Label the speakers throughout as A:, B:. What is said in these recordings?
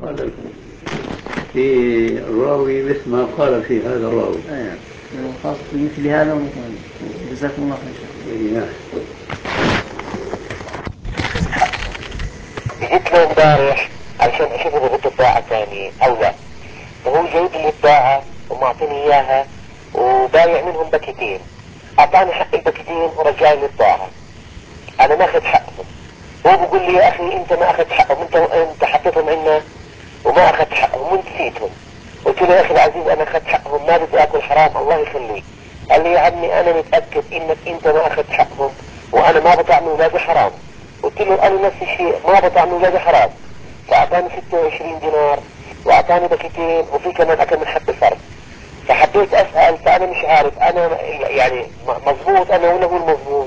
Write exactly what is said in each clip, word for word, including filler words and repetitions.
A: قال في الراوي مثل ما قال في هذا الراوي.
B: ايه خاص مثل هذا ومثل. جزاكم الله خير.
C: جيت له امبارح علشان اشوف اذا بده بضاعة ثانية او لا، فهو جايب لي البضاعة ومعطيني اياها وبايع منهم باكيتين، اعطاني حق الباكيتين ورجع لي البضاعة، انا ما اخذ حقهم. هو بيقول لي يا اخي انت ما اخذت حقهم، انت انت حطيتهم عنا وما اخذت حقهم وانت نسيتهم. قلت له يا اخي العزيز انا اخذت حقهم، ما بدي اكل حرام الله يخليك. قال لي يا عمي انا متأكد انك انت ما اخذت حقهم وانا ما بطعم اولادي حرام. قلت له انا نفس الشيء ما بطعم اولادي حرام. فاعطاني ستة وعشرين دينار واعطاني باكيتين وفي كمان اكل من حب فرد. فحبيت اسأل، فانا مش عارف انا يعني مظبوط انا ولا هو المظبوط.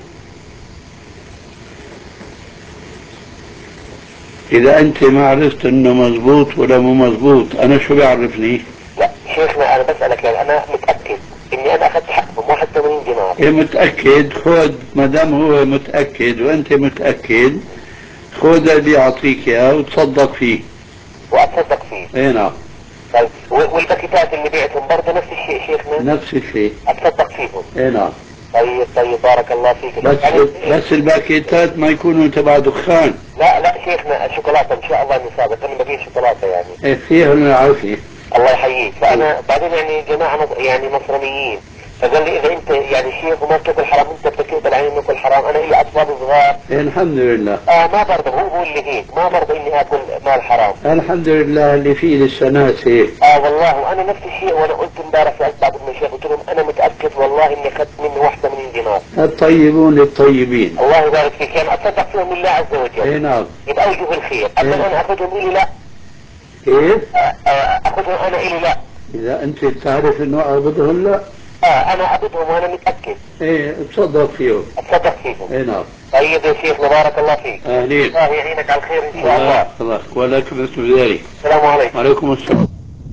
A: إذا أنت ما عرفت إنه مزبوط ولا مو مزبوط أنا شو بيعرفني؟
C: لا شيخنا أنا بسألك يعني أنا متأكد إني أنا أخذت حقهم واحد وثمانين دينار.
A: إيه متأكد؟ خذ ما دام هو متأكد وأنت متأكد خذ اللي يعطيك إياه وتصدق فيه.
C: وأتصدق فيه؟
A: إيه نعم.
C: طيب والباكيتات اللي بعتهم برضه نفس الشيء شيخنا؟
A: نفس الشيء.
C: أتصدق فيهم؟
A: إيه نعم.
C: طيب طيب بارك الله فيك.
A: بس بس الباكيتات ما يكونوا تبع دخان.
C: لا لا شيخنا الشوكولاتة إن شاء الله نصابت، أنا ببيع شوكولاتة يعني.
A: إيه فيها العافية.
C: الله يحييك. فأنا بعدين يعني جماعة يعني نصرانيين فقال لي إذا أنت يعني شيخ وما بتاكل حرام أنت بتقبل علي إني آكل حرام، أنا لي أطفال صغار.
A: إيه الحمد لله.
C: آه ما برضه هو بقول لي هيك ما برضه إني آكل مال حرام.
A: الحمد لله اللي فيه لسه ناس هيك.
C: آه والله وأنا نفس الشيء، وأنا قلت امبارح سألت بعض المشايخ قلت لهم أنا متأكد والله إني أخذت منه واحدة من دينار.
A: الطيبون للطيبين.
C: الله يبارك فيك. يعني أتصدق فيهم لله عز وجل.
A: إيه نعم.
C: يبقى أوجه الخير. أما
A: إيه؟
C: أنا أخذهم إلي لا.
A: كيف؟
C: آه آه أخذهم أنا إلي لا.
A: إذا أنت تعرف إنه أعبدهم لا.
C: آه أنا أعبدهم وأنا متأكد.
A: إيه تصدق فيهم.
C: أتصدق فيهم.
A: إيه نعم.
C: طيب يا شيخ بارك الله فيك.
A: أهلين.
C: الله يعينك على الخير إن شاء الله.
A: الله ولك مثل ذلك.
C: السلام عليكم.
A: وعليكم السلام.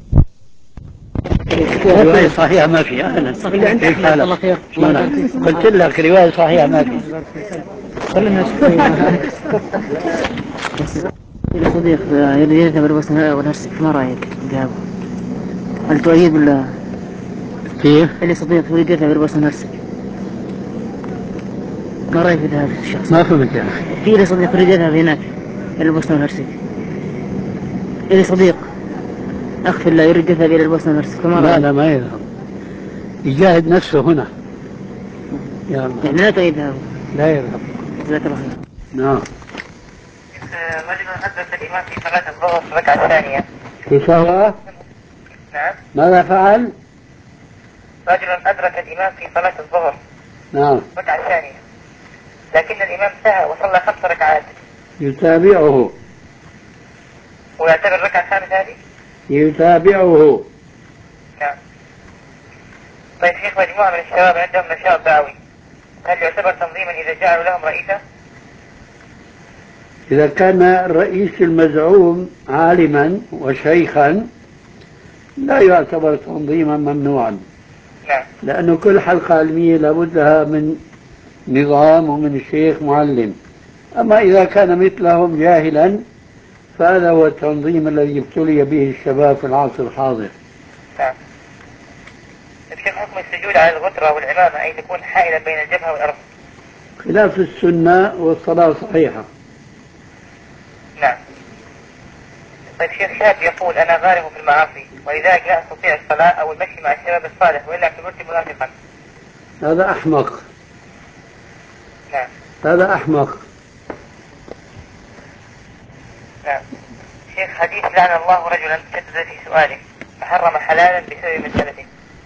A: رواية صحيحة ما في. أهلا صحيح. كيف حالك؟ الله خير. قلت لك رواية صحيحة ما في.
B: خلينا إلى صديق يريد يذهب البوسنة والهرسك ما رأيك ذهابه؟ هل تؤيد ولا؟
A: كيف؟
B: إلى صديق يريد يذهب البوسنة والهرسك ما رأيك في ذهاب الشخص؟
A: ما فهمت يا أخي.
B: في إلى صديق يريد يذهب هناك إلى البوسنة والهرسك. إلى صديق أخ في الله يريد يذهب إلى البوسنة والهرسك فما رأيك؟
A: لا لا ما يذهب، يجاهد نفسه هنا.
B: يعني لا تؤيد ذهابه؟
A: لا يذهب.
B: جزاك الله خير.
A: نعم.
C: رجل أدرك الإمام في صلاة الظهر الركعة الثانية.
A: كيف هو؟
C: نعم.
A: ماذا فعل؟
C: رجل أدرك الإمام في صلاة الظهر.
A: نعم.
C: الركعة الثانية، لكن الإمام سهى وصلى خمس ركعات.
A: يتابعه.
C: ويعتبر الركعة الخامسة هذه؟
A: يتابعه.
C: نعم. طيب شيخ مجموعة من الشباب عندهم نشاط دعوي، هل يعتبر تنظيما إذا جعلوا لهم رئيسا؟
A: إذا كان الرئيس المزعوم عالما وشيخا لا يعتبر تنظيما ممنوعا.
C: نعم.
A: لأنه كل حلقة علمية لابد لها من نظام ومن شيخ معلم. أما إذا كان مثلهم جاهلا فهذا هو التنظيم الذي ابتلي به الشباب في العصر الحاضر.
C: نعم. بشيخ حكم السجود على الغترة والعمامة أي تكون حائلا بين الجبهة والأرض؟
A: خلاف السنة والصلاة صحيحة.
C: نعم. طيب شيخ شاب يقول أنا غارم في المعاصي ولذلك لا أستطيع الصلاة أو المشي مع الشباب الصالح وإلا اعتبرت منافقا.
A: هذا أحمق.
C: نعم.
A: هذا أحمق.
C: نعم. شيخ حديث لعن الله رجلا شدد في سؤاله فحرم حلالا بسبب مسألته.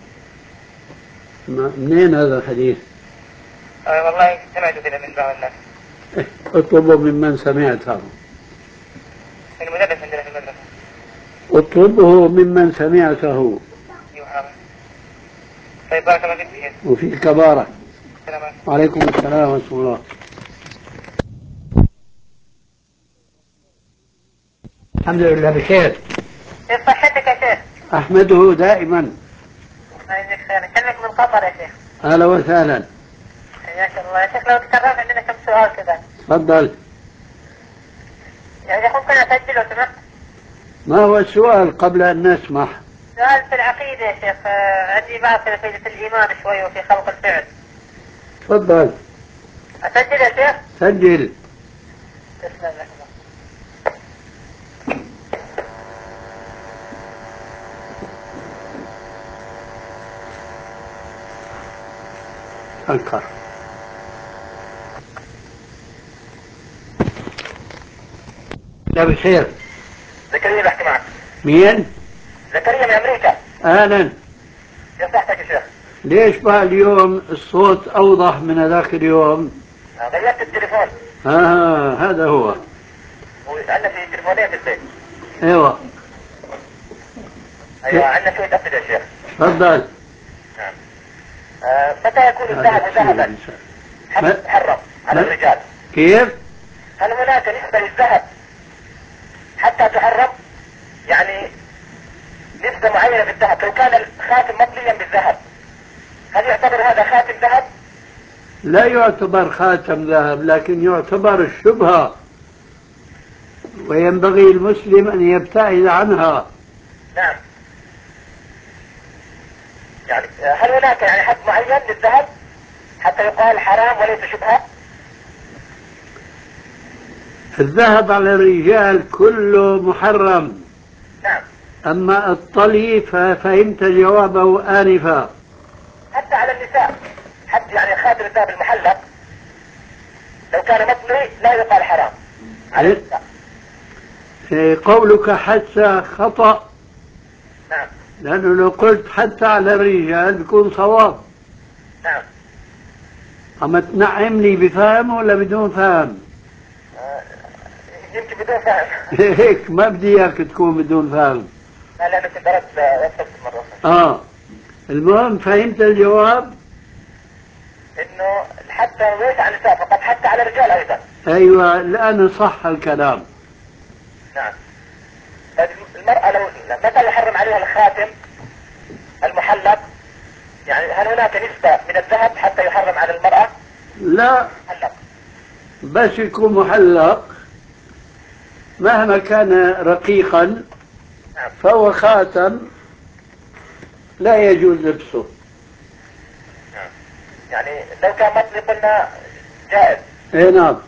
A: منين هذا الحديث؟
C: أه والله سمعت كذا من بعض الناس.
A: اطلبه ممن سمعته.
C: من المدرس عندنا في المدرسة.
A: اطلبه ممن سمعته.
C: يوحنا. طيب بارك الله فيك شيخ.
A: وفي الكبارة.
C: السلام عليكم.
A: وعليكم السلام ورحمة الله. الحمد لله بخير.
C: كيف صحتك يا شيخ؟
A: أحمده دائما.
C: أكلمك من قطر يا شيخ.
A: أهلا وسهلا.
C: حياك الله يا شيخ. لو تكررت عندنا كم سؤال كذا.
A: تفضل.
C: يعني ممكن أسجل لو سمحت؟
A: ما هو السؤال قبل أن نسمح؟
D: سؤال في العقيدة يا شيخ. آه، عندي بعض في عقيدة الإيمان شوي وفي خلق الفعل.
A: تفضل.
D: أسجل يا شيخ؟
A: سجل.
D: تسلم لك الله.
A: أنكر. لا بخير.
C: زكريا بحكي معك.
A: مين؟
C: زكريا من أمريكا.
A: أهلا.
C: يا صحتك يا شيخ.
A: ليش بقى اليوم الصوت أوضح من هذاك اليوم؟
C: غيرت التليفون.
A: آه هذا هو.
C: وعندنا في تليفونين في البيت.
A: ايوه.
C: ايوه عندنا في تأكد يا شيخ.
A: تفضل.
C: نعم. آه متى يكون الذهب ذهبا حتى يتحرم على الرجال؟
A: كيف؟
C: هل هناك نسبة للذهب حتى تحرم؟ يعني نسبة معينة بالذهب، لو كان الخاتم مطليا بالذهب هل يعتبر هذا خاتم ذهب؟
A: لا يعتبر خاتم ذهب، لكن يعتبر الشبهة، وينبغي المسلم أن يبتعد عنها.
C: نعم. يعني هل هناك يعني حد معين للذهب حتى يقال حرام وليس شبهة؟
A: الذهب على الرجال كله محرم.
C: نعم.
A: أما الطلي ففهمت جوابه آنفا.
C: حتى على النساء، حتى يعني خاتم الذهب المحلق لو كان مطلي لا يقال حرام على النساء.
A: إيه قولك حتى خطأ.
C: نعم.
A: لأنه لو قلت حتى على الرجال بيكون صواب.
C: نعم.
A: أما تنعم لي بفهم ولا بدون فهم؟
C: آه يمكن بدون فهم.
A: هيك ما بدي إياك تكون بدون فهم.
C: لا لأنه كنت درست وصلت مرة.
A: آه المهم فهمت الجواب؟
C: إنه حتى ليس على النساء فقط، حتى على الرجال أيضا.
A: أيوة الآن صح الكلام.
C: نعم. المرأة لو متى يحرم عليها الخاتم المحلق؟ يعني هل هناك نسبة من الذهب حتى يحرم على المرأة؟
A: لا
C: محلق.
A: بس يكون محلق مهما كان رقيقا فهو خاتم لا يجوز لبسه.
C: يعني لو كان مطلي قلنا جائز.
A: اي نعم.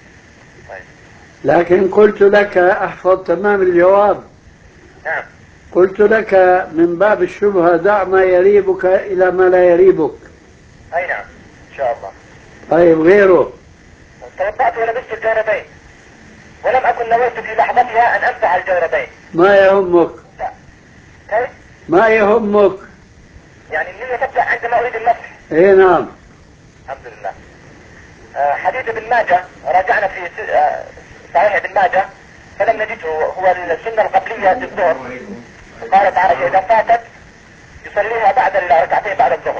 A: لكن قلت لك احفظ تمام الجواب.
C: نعم.
A: قلت لك من باب الشبهة دع ما يريبك الى ما لا يريبك.
C: اي نعم ان شاء الله.
A: طيب غيره.
C: توضأت ولبست الجوربين ولم اكن نويت في لحظتها ان امسح الجوربين.
A: ما يهمك.
C: لا. كيف؟
A: ما يهمك.
C: يعني النية تبدأ عندما اريد المسح.
A: اي نعم.
C: الحمد لله. آه حديث ابن ماجه راجعنا في آه صحيح ابن ماجه فلم نجده، هو السنة القبلية للظهر. قالت عائشة اذا فاتت يصليها بعد الركعتين بعد الظهر.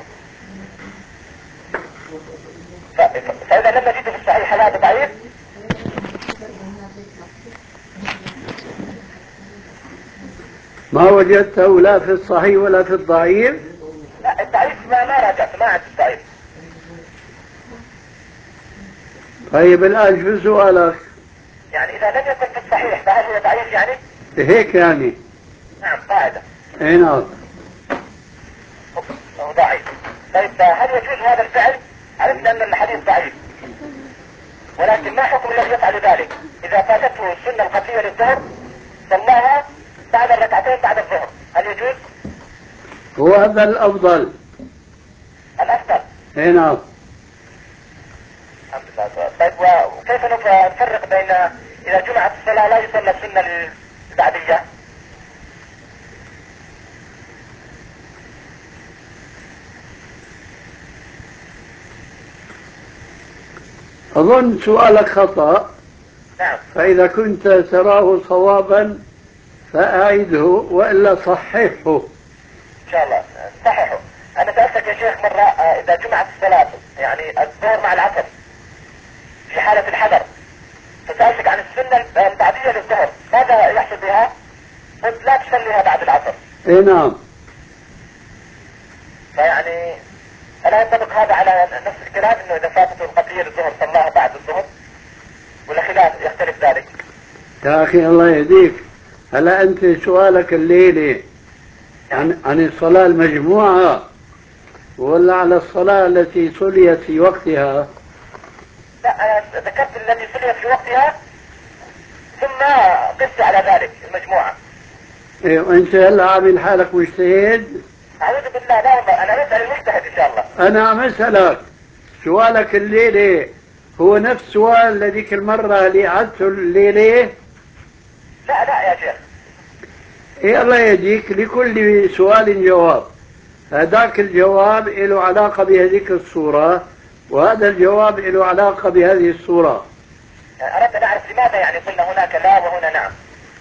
C: فاذا لم نجده في الصحيح هذا ضعيف.
A: ما وجدته لا في الصحيح ولا في الضعيف؟
C: لا الضعيف ما ما راجعت، ما عندي الضعيف.
A: طيب الآن شو سؤالك؟
C: يعني إذا لم يكن في الصحيح فهل هو ضعيف يعني؟
A: هيك يعني.
C: نعم قاعدة.
A: اي نعم.
C: هو ضعيف. طيب هل يجوز هذا الفعل؟ عرفت أن الحديث ضعيف، ولكن ما حكم الذي يفعل ذلك؟ إذا فاتته السنة القبلية للظهر صلاها بعد الركعتين بعد الظهر، هل يجوز؟
A: هو هذا الأفضل.
C: الأفضل.
A: اي نعم.
C: الحمد لله. طيب وكيف نفرق بين إذا جمعت الصلاة لا يصلى السنة البعدية؟
A: أظن سؤالك خطأ.
C: نعم.
A: فإذا كنت تراه صوابا فأعيده وإلا صححه.
C: إن شاء الله صححه. أنا سألتك يا شيخ مرة إذا جمعت الصلاة يعني الظهر مع العصر في حالة الحذر، فسألتك عن السنة البعدية للظهر ماذا يحصل بها؟ قلت لا تصليها بعد العصر.
A: اي نعم.
C: فيعني ألا ينطبق هذا على نفس الكلام إنه إذا فاتته القبلية للظهر صلاها بعد الظهر ولا خلاف يختلف ذلك؟
A: يا أخي الله يهديك، هلا أنت سؤالك الليلة عن عن الصلاة المجموعة ولا على الصلاة التي صليت في وقتها؟
C: لا أنا ذكرت التي صليت في وقتها ثم قست على ذلك المجموعة.
A: إيه وأنت هلا عامل حالك مجتهد؟
C: أعوذ بالله، لا والله أنا أسأل المجتهد إن شاء الله.
A: أنا عم أسألك سؤالك الليلة هو نفس سؤال لذيك المرة اللي عدته الليلة؟
C: لا لا يا شيخ.
A: إيه الله يهديك، لكل سؤال جواب. هذاك الجواب له علاقة بهذيك الصورة وهذا الجواب له علاقة بهذه الصورة.
C: أردت أن أعرف لماذا يعني قلنا هناك لا وهنا نعم.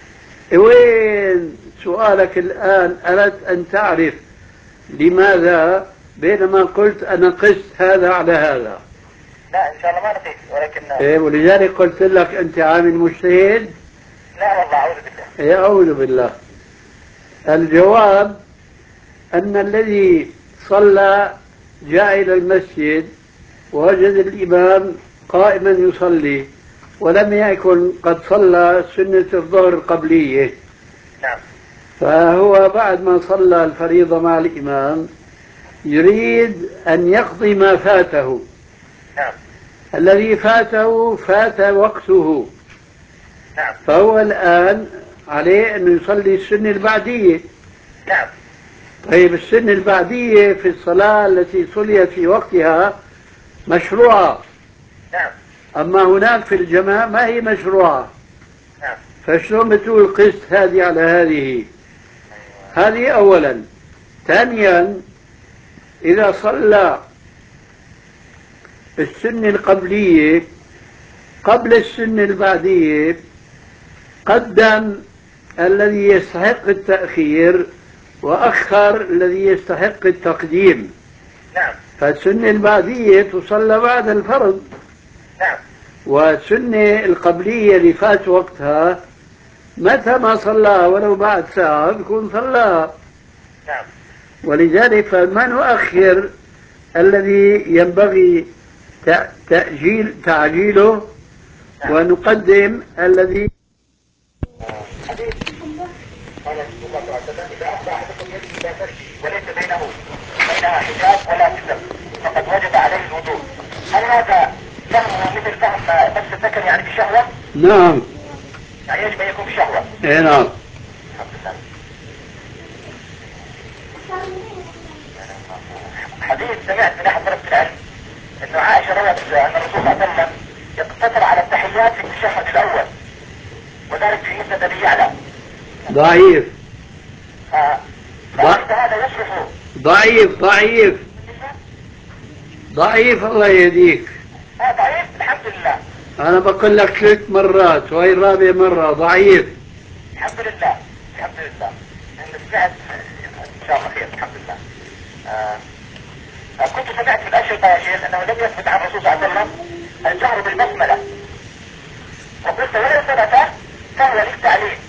A: وين سؤالك الآن؟ أردت أن تعرف لماذا بينما قلت أنا قست هذا على هذا.
C: لا إن شاء الله ما نقيس ولكن.
A: إيه ولذلك قلت لك أنت عامل مجتهد؟
C: لا والله أعوذ بالله.
A: إيه أعوذ بالله. الجواب أن الذي صلى جاء إلى المسجد ووجد الإمام قائما يصلي ولم يكن قد صلى سنة الظهر القبلية.
C: نعم.
A: فهو بعد ما صلى الفريضة مع الإمام يريد أن يقضي ما فاته.
C: نعم.
A: الذي فاته فات وقته.
C: نعم.
A: فهو الآن عليه أن يصلي السنة البعدية.
C: نعم.
A: طيب السنة البعدية في الصلاة التي صليت في وقتها مشروعة.
C: نعم.
A: أما هناك في الجماعة ما هي مشروعة.
C: نعم.
A: فشلون بتقول قست هذه على هذه؟ هذه أولا. ثانيا إذا صلى السنة القبلية قبل السنة البعدية قدم الذي يستحق التأخير وأخر الذي يستحق التقديم.
C: نعم.
A: فالسنة البعدية تصلى بعد الفرض.
C: نعم.
A: والسنة القبلية اللي فات وقتها متى ما صلاها ولو بعد ساعة بيكون صلاها.
C: نعم.
A: ولذلك فما نؤخر الذي ينبغي تأجيل تعجيله ونقدم الذي.
C: حديث قال الله تعالى إذا أصبح أحدكم يده إلى فرجه وليس بينه بينها حجاب ولا ستر فقد وجب عليه الوضوء. هل هذا فهمه مثل فهم نفس الذكر يعني بشهوة؟
A: نعم.
C: يعني يجب أن يكون بشهوة.
A: اي نعم.
C: الحمد لله. حديث سمعت من أحد طلبة العلم أنه عائشة روت أن الرسول صلى الله عليه وسلم يقتصر على التحيات في التشهد الأول وذلك في مسند أبي يعلى.
A: ضعيف.
C: فهذا هذا يصلح.
A: ضعيف ضعيف ضعيف الله يهديك.
C: اه ضعيف الحمد لله.
A: أنا بقول لك ثلاث مرات وهي الرابعة مرة ضعيف.
C: الحمد لله الحمد لله. أنا سمعت إن شاء الله خير الحمد لله. آه. كنت سمعت في الأشرطة يا شيخ أنه لم يثبت عن الرسول صلى الله عليه وسلم الجهر بالبسملة وقلت ولو ثبت فهو للتعليم.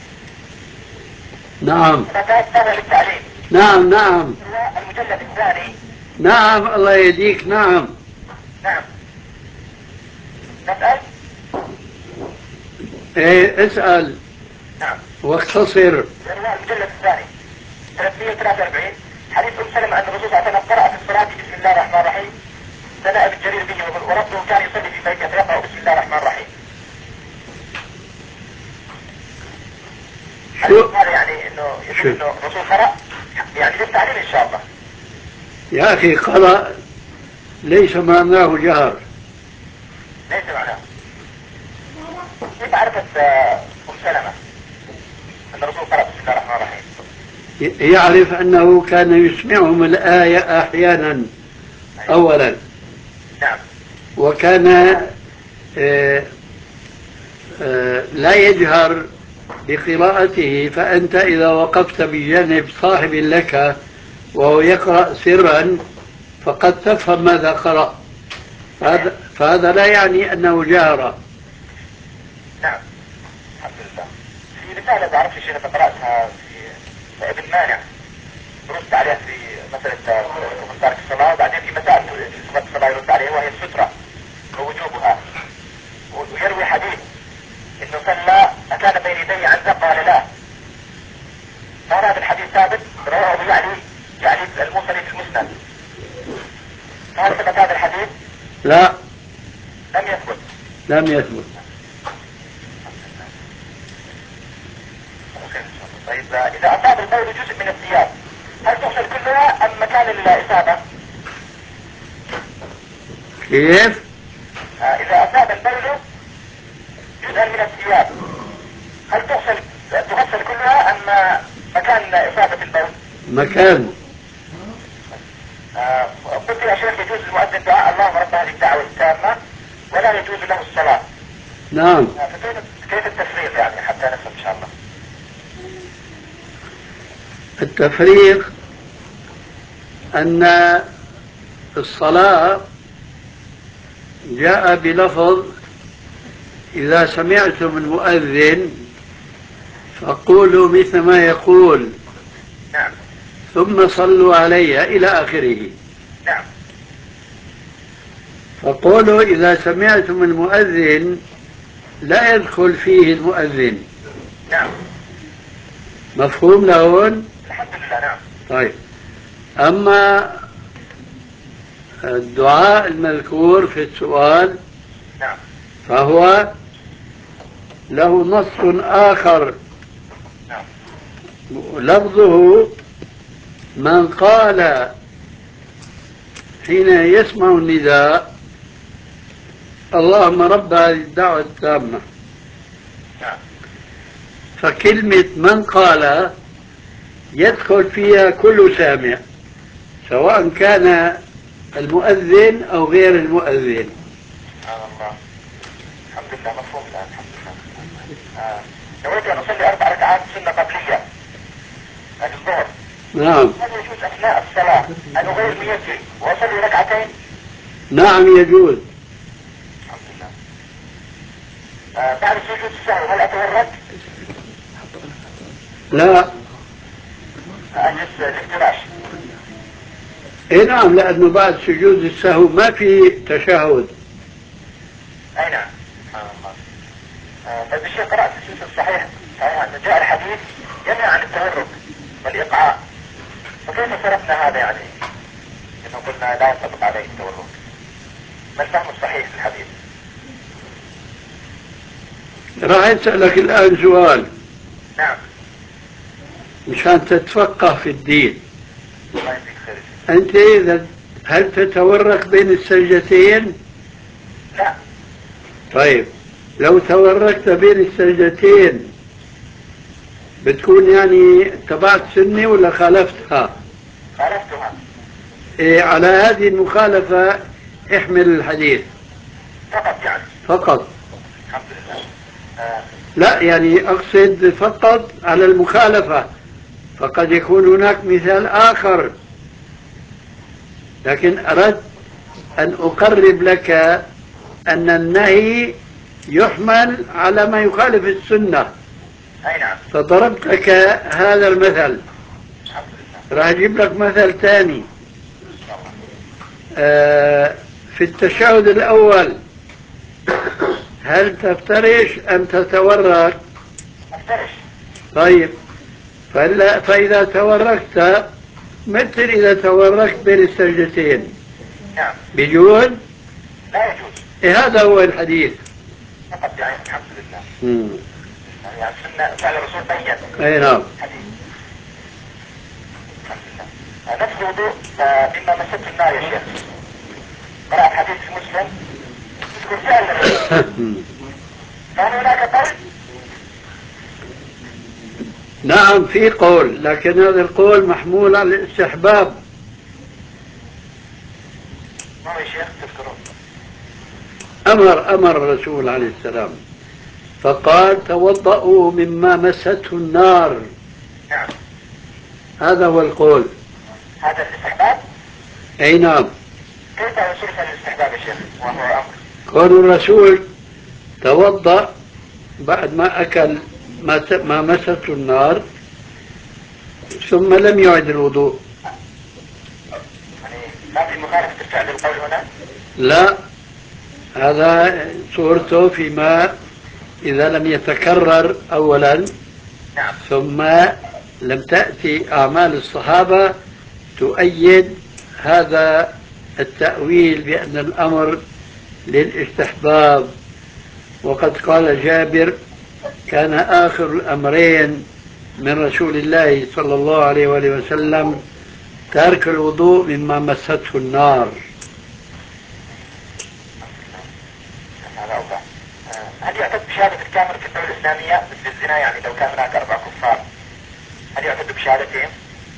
A: نعم.
C: ثبت فهو للتعليم.
A: نعم نعم.
C: المجلد الثاني.
A: نعم الله يهديك. نعم.
C: نعم. نسأل.
A: ايه اسأل.
C: نعم.
A: واختصر.
C: المجلد الثاني ثلاثمئة وثلاثة وأربعين حديث أم سلمة أن الرسول صلى الله عليه وسلم قرأ في الصلاة بسم الله الرحمن الرحيم ثناء بالجرير به وربه كان يصلي في بيته فيقرأ بسم الله الرحمن الرحيم. حديث هذا يعني إنه يقول إنه الرسول قرأ يعني للتعليم إن شاء الله.
A: يا أخي قرأ ليس معناه جهر.
C: ليس معناه. كيف عرفت أم سلمة أن الرسول قرأ بسم الله الرحمن الرحيم؟
A: يعرف أنه كان يسمعهم الآية أحيانا أولا.
C: نعم.
A: وكان آآ آآ لا يجهر بقراءته. فأنت إذا وقفت بجانب صاحب لك وهو يقرأ سرا فقد تفهم ماذا قرأ. فهذا, فهذا لا يعني أنه جهر.
C: نعم الحمد لله. في رسالة بعرف شيء أنا قرأتها في ابن مانع رد عليها في مسألة تارك الصلاة وبعدين في مسائل في صفة الصلاة يرد عليها وهي السترة ووجوبها ويروي حديث إنه صلى أكان بين يدي عنزة قال لا فهل هذا الحديث ثابت؟ رواه أبو يعلي يعني الموصلي في المسند. فهل ثبت هذا الحديث؟
A: لا
C: لم يثبت.
A: لم يثبت.
C: طيب إذا أصاب البول جزء من الثياب هل تغسل كلها أم مكان الإصابة؟
A: كيف؟
C: آه إذا أصاب البول جزءا من الثياب هل تغسل تغسل كلها أم مكان إصابة البول؟
A: مكان.
C: آه قلت يا شيخ يجوز المؤذن دعاء اللهم رب هذه الدعوة التامة ولا يجوز له الصلاة.
A: نعم.
C: آه فكيف كيف التفريق يعني حتى نفهم إن شاء الله؟
A: التفريق أن الصلاة جاء بلفظ إذا سمعتم المؤذن فقولوا مثل ما يقول
C: نعم.
A: ثم صلوا علي إلى آخره.
C: نعم.
A: فقولوا إذا سمعتم المؤذن لا يدخل فيه المؤذن.
C: نعم.
A: مفهوم لهون؟
C: الحمد لله. نعم.
A: طيب، أما الدعاء المذكور في السؤال
C: نعم.
A: فهو له نص آخر
C: نعم.
A: لفظه من قال حين يسمع النداء اللهم رب هذه الدعوة التامة،
C: نعم.
A: فكلمة من قال يدخل فيها كل سامع سواء كان المؤذن أو غير المؤذن.
C: سبحان الله. الحمد لله مفهوم الآن. الحمد لله. آه. نويت أن أصلي أربع ركعات سنة قبلية الظهر.
A: نعم.
C: هل يجوز أثناء الصلاة أن أغير نيتي وأصلي ركعتين؟
A: نعم يجوز.
C: الحمد لله. آه. بعد سجود السهو هل أتورط؟
A: لا.
C: أجلس الافتراش.
A: اي نعم، لأنه بعد سجود السهو ما في تشهد.
C: أي نعم. سبحان الله. آه. طيب الشيخ قرأت في السلسلة الصحيح صحيح أن جاء الحديث ينهى عن التورط والإيقاع، فكيف صرفنا هذا يعني؟ إنه قلنا لا ينطبق عليه التورط. ما الفهم الصحيح في الحديث؟
A: راح أسألك الآن سؤال.
C: نعم.
A: مشان تتفقه في الدين.
C: الله يجزيك خير.
A: أنت إذا هل تتورك بين السجدتين؟
C: لا.
A: طيب، لو توركت بين السجدتين بتكون يعني اتبعت سنة ولا خالفتها؟
C: خالفتها.
A: إيه، على هذه المخالفة احمل الحديث
C: فقط يعني.
A: فقط.
C: الحمد لله. آه.
A: لا يعني أقصد فقط على المخالفة، فقد يكون هناك مثال آخر، لكن أردت أن أقرب لك أن النهي يحمل على ما يخالف السنة.
C: أي نعم.
A: فضربت لك هذا المثل،
C: الحمد لله.
A: راح أجيب لك مثل ثاني. آه في التشهد الأول هل تفترش أم تتورك؟
C: افترش.
A: طيب، فإلا فإذا توركت مثل إذا توركت بين السجدتين.
C: نعم.
A: بيجوز؟
C: لا يجوز.
A: إيه، هذا هو الحديث.
C: فقط يعني. الحمد لله.
A: مم.
C: يعني السنة فعل الرسول بين.
A: أي نعم.
C: حديث. الحمد لله. آه. نفس الوضوء آه. مما مسته النار يا شيخ. قرأت حديث في مسلم يذكر فعل كان هناك قول.
A: نعم في قول، لكن هذا القول محمول على الاستحباب.
C: ما هو يا شيخ تذكرون؟
A: أمر أمر الرسول عليه السلام فقال توضأوا مما مسته النار.
C: نعم.
A: هذا هو القول.
C: هذا الاستحباب؟
A: أي نعم.
C: كيف يصرف الاستحباب يا شيخ وهو أمر؟
A: قول الرسول توضأ بعد ما أكل ما مسته النار ثم لم يعد الوضوء.
C: يعني ما في مخالفة الفعل للقول هنا؟
A: لا، هذا صورته فيما إذا لم يتكرر أولا.
C: نعم.
A: ثم لم تأتي أعمال الصحابة تؤيد هذا التأويل بأن الأمر للاستحباب. وقد قال جابر: كان آخر الأمرين من رسول الله صلى الله عليه وآله وسلم ترك الوضوء مما مسته النار.
C: هل يعتد بشهادة الكافر في الدولة الإسلامية مثل الزنا؟ يعني لو كان هناك أربع كفار هل يعتد بشهادتهم؟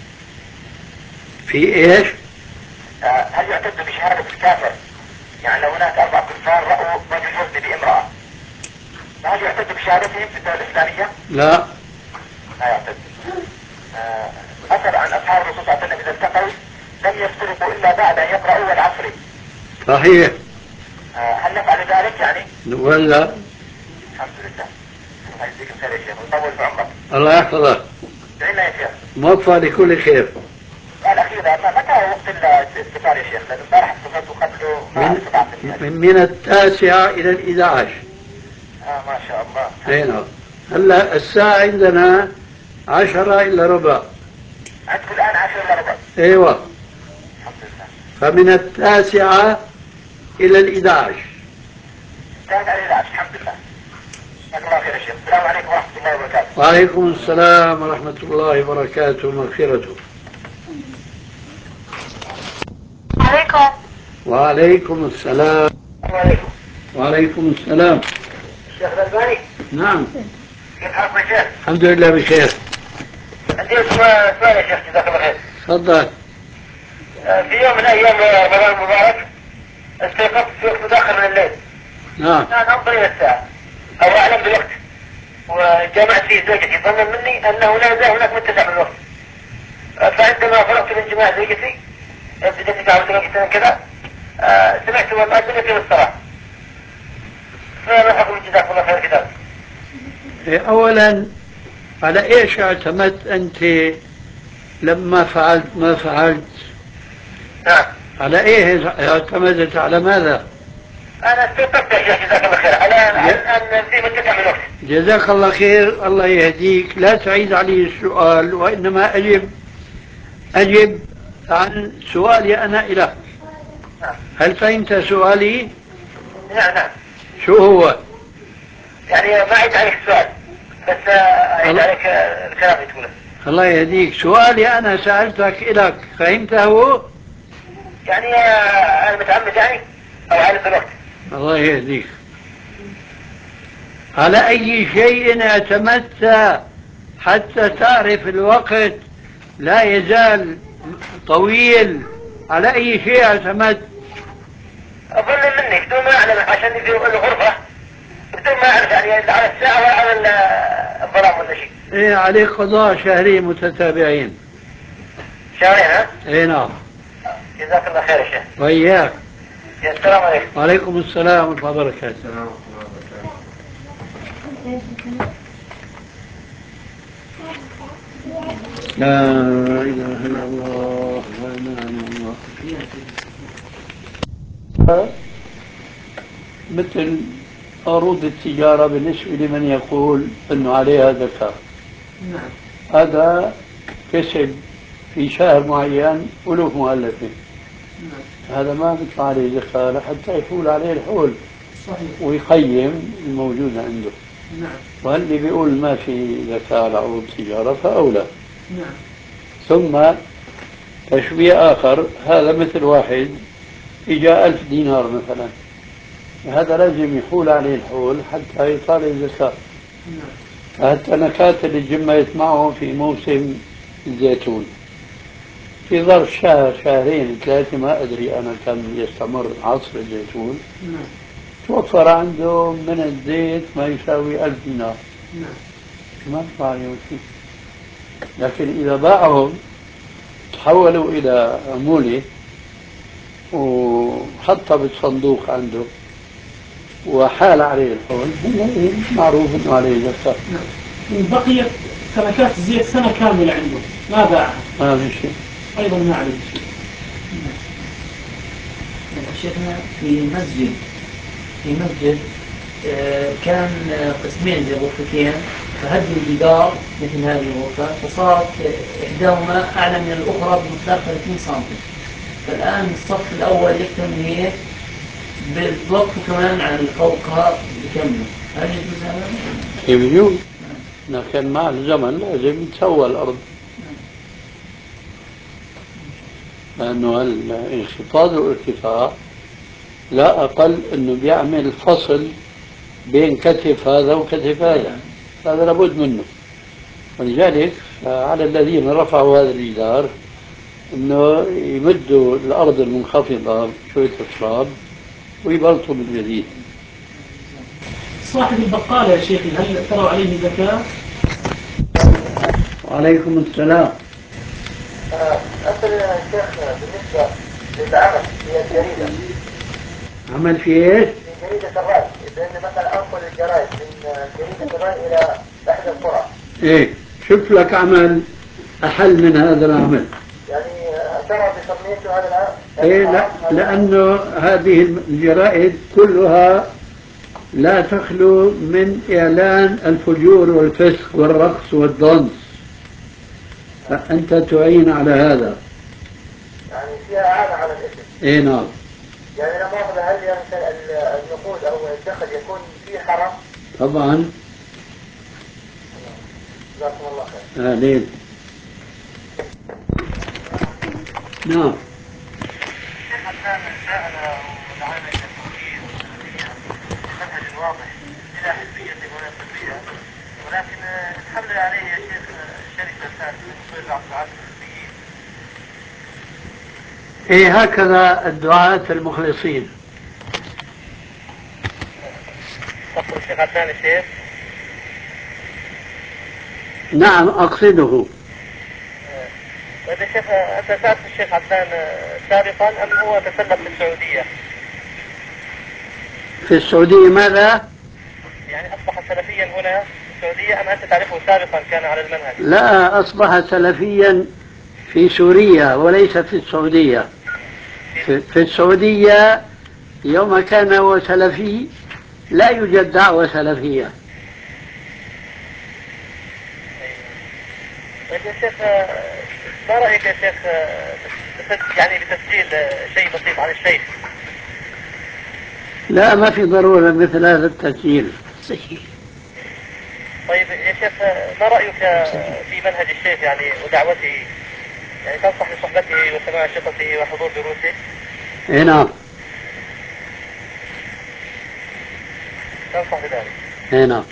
A: في إيش؟
C: آه هل يعتد بشهادة الكافر؟ يعني لو هناك أربع كفار رأوا رجل يزني بامرأة هل يعتد بشهادتهم في الدولة الإسلامية؟
A: لا،
C: لا يعتد. آه أثر عن أصحاب الرسول صلى الله عليه وسلم إذا التقوا لم يفترقوا إلا بعد أن يقرأوا العصر.
A: صحيح.
C: آه هل نفعل ذلك يعني؟
A: ولا.
C: الحمد لله. الله يجزيك الخير يا شيخ ويطول في عمرك.
A: الله يحفظك.
C: دعينا يا شيخ.
A: موفق لكل خير.
C: الأخير متى وقت الفطار يا شيخ؟ لأن امبارح اتصلت وقبله ما استطعت
A: من, من التاسعة إلى الإحدى عشر.
C: آه ما شاء الله.
A: أي نعم. هلا الساعة عندنا عشرة إلا ربع.
C: عندكم الآن عشرة إلا ربع.
A: أيوة.
C: الحمد لله.
A: فمن التاسعة إلى الإحدى عشر.
C: كانت على الإحدى عشر. الحمد لله. جزاك الله خير يا شيخ. السلام عليكم ورحمة الله وبركاته.
A: وعليكم السلام ورحمة الله وبركاته ومغفرته.
D: عليكم.
A: وعليكم السلام.
C: وعليكم.
A: وعليكم السلام.
C: الشيخ الألباني.
A: نعم.
C: كيف حالكم يا شيخ؟
A: الحمد لله بخير.
C: عندي سؤال يا شيخ جزاك الله خير.
A: تفضل.
C: في يوم من أيام رمضان المبارك استيقظت في وقت متأخر من الليل.
A: نعم.
C: أنا أنظر إلى الساعة أو أعلم بالوقت وجامعت فيه زوجتي ظنا مني أنه لا يزال هناك متسع من الوقت. فعندما فرغت من جماع زوجتي بدأت تعود وقتا كذا سمعت والمؤذن يقيم الصلاة. فما حكم جزاكم الله خير كذا؟
A: أولا على إيش اعتمدت أنت لما فعلت ما فعلت؟
C: نعم.
A: على إيه اعتمدت؟ على ماذا؟
C: أنا استيقظت يا شيخ جزاك الله خير على أن في متسع من الوقت.
A: جزاك الله خير. الله يهديك. لا تعيد علي السؤال وإنما أجب أجب عن سؤالي أنا إليك.
C: نعم.
A: هل فهمت سؤالي؟
C: نعم نعم.
A: شو هو؟
C: يعني ما أعيد عليك السؤال بس أعيد
A: الله.
C: عليك الكلام اللي تقوله.
A: الله يهديك. سؤالي أنا سألتك إليك فهمته؟
C: يعني أنا متعمد يعني أو عارف الوقت.
A: الله يهديك. على أي شيء اعتمدت حتى تعرف الوقت لا يزال طويل؟ على أي شيء اعتمدت؟
C: أظن مني بدون ما أعلم عشان في الغرفة بدون ما أعرف يعني على الساعة ولا على الظلام ولا شيء.
A: إيه، عليك قضاء شهرين متتابعين.
C: شهرين ها؟
A: إيه نعم.
C: جزاك الله خير يا شيخ.
A: وإياك.
C: السلام عليكم.
A: وعليكم السلام ورحمة الله وبركاته. لا إله إلا الله لا إله إلا الله. مثل عروض التجارة بالنسبة لمن يقول أنه عليها زكاة.
B: نعم.
A: هذا كسب في شهر معين ألوف مؤلفة.
B: نعم.
A: هذا ما بدفع عليه زكاة لحتى يحول عليه الحول.
B: صحيح.
A: ويقيم الموجود عنده.
B: نعم.
A: واللي بيقول ما في زكاة على عروض التجارة فأولى.
B: نعم.
A: ثم تشبيه آخر، هذا مثل واحد إجا ألف دينار مثلا، هذا لازم يحول عليه الحول حتى يطالع الزكاة.
B: نعم.
A: حتى أنا كاتب اتجمعت معه في موسم الزيتون في ظرف شهر شهرين ثلاثة، ما أدري أنا كم يستمر عصر الزيتون.
B: نعم.
A: توفر عنده من الزيت ما يساوي ألف دينار.
B: نعم.
A: ما دفع عليهم شيء. لكن إذا باعهم تحولوا إلى عمولة وحطها بالصندوق عنده وحال عليه الحول، معروف انه عليه زكاة.
B: نعم. بقيت تركات الزيت سنة كاملة عنده ما باعها.
A: ما في شيء.
B: أيضا ما عليه شيء.
E: شيخنا في مسجد في مسجد كان قسمين زي غرفتين، فهدم الجدار مثل هذه الغرفة، فصارت إحداهما أعلى من الأخرى بمقدار ثلاثين سنتي. فالآن الصف الأول يكتمل هيك بالوقف كمان على فوقها بكمل. هل يجوز هذا؟
A: يجوز، لكن مع الزمن لازم يتسوى الأرض، لأنه الانخفاض والارتفاع لا أقل أنه بيعمل فصل بين كتف هذا وكتف هذا، هذا لابد منه. ولذلك على الذين رفعوا هذا الجدار أنه يمدوا الأرض المنخفضة شوية تراب ويبلطوا بالجديد.
E: صاحب البقالة يا شيخي هل ترى عليه زكاة؟
A: وعليكم السلام.
C: أسأل يا شيخ بالنسبة للعمل في الجريدة.
A: عمل في ايش؟
C: في جريدة الرأي، إذا أني مثلا أنقل الجرائد من جريدة الرأي إلى إحدى القرى.
A: ايه، شوف لك عمل أحل من هذا العمل.
C: يعني ترى بسميته هذا العمل؟
A: ايه لا، لأنه هذه الجرائد كلها لا تخلو من إعلان الفجور والفسق والرقص والدنس، فأنت تعين على هذا.
C: يعني فيها إعانة على الإثم.
A: ايه نعم.
C: يعني لا مؤاخذة، هل النقود أو الدخل يكون فيه حرام؟
A: طبعا.
C: جزاكم الله خير.
A: أهلين. نعم.
C: الآن سأل ودعانا إلى التوحيد بمنهج واضح بلا حزبية ولا سلبية، ولكن تحمل عليه يا شيخ شركة أساس من غير عبد الحزبيين.
A: ايه هكذا الدعاة المخلصين.
C: تقصد الشيخ عدنان الشيخ؟
A: نعم أقصده.
C: طيب يا شيخ، أنت تعرف الشيخ عدنان سابقا أم هو تسلم في السعودية؟
A: في السعودية ماذا؟
C: يعني أصبح سلفيا هنا في السعودية أم أنت تعرفه سابقا كان على المنهج؟
A: لا، أصبح سلفيا في سوريا وليس في السعودية. في, في السعودية يوم كان هو سلفي لا يوجد دعوة سلفية.
C: طيب يا شيخ، ما رأيك يا شيخ يعني بتسجيل شيء بسيط عن الشيخ؟
A: لا، ما في ضرورة مثل هذا التسجيل.
C: طيب يا شيخ، ما رأيك في منهج الشيخ يعني ودعوته؟ يعني تنصح بصحبته وسماع شطته وحضور دروسه؟
A: اي نعم.
C: تنصح بذلك؟
A: اي نعم.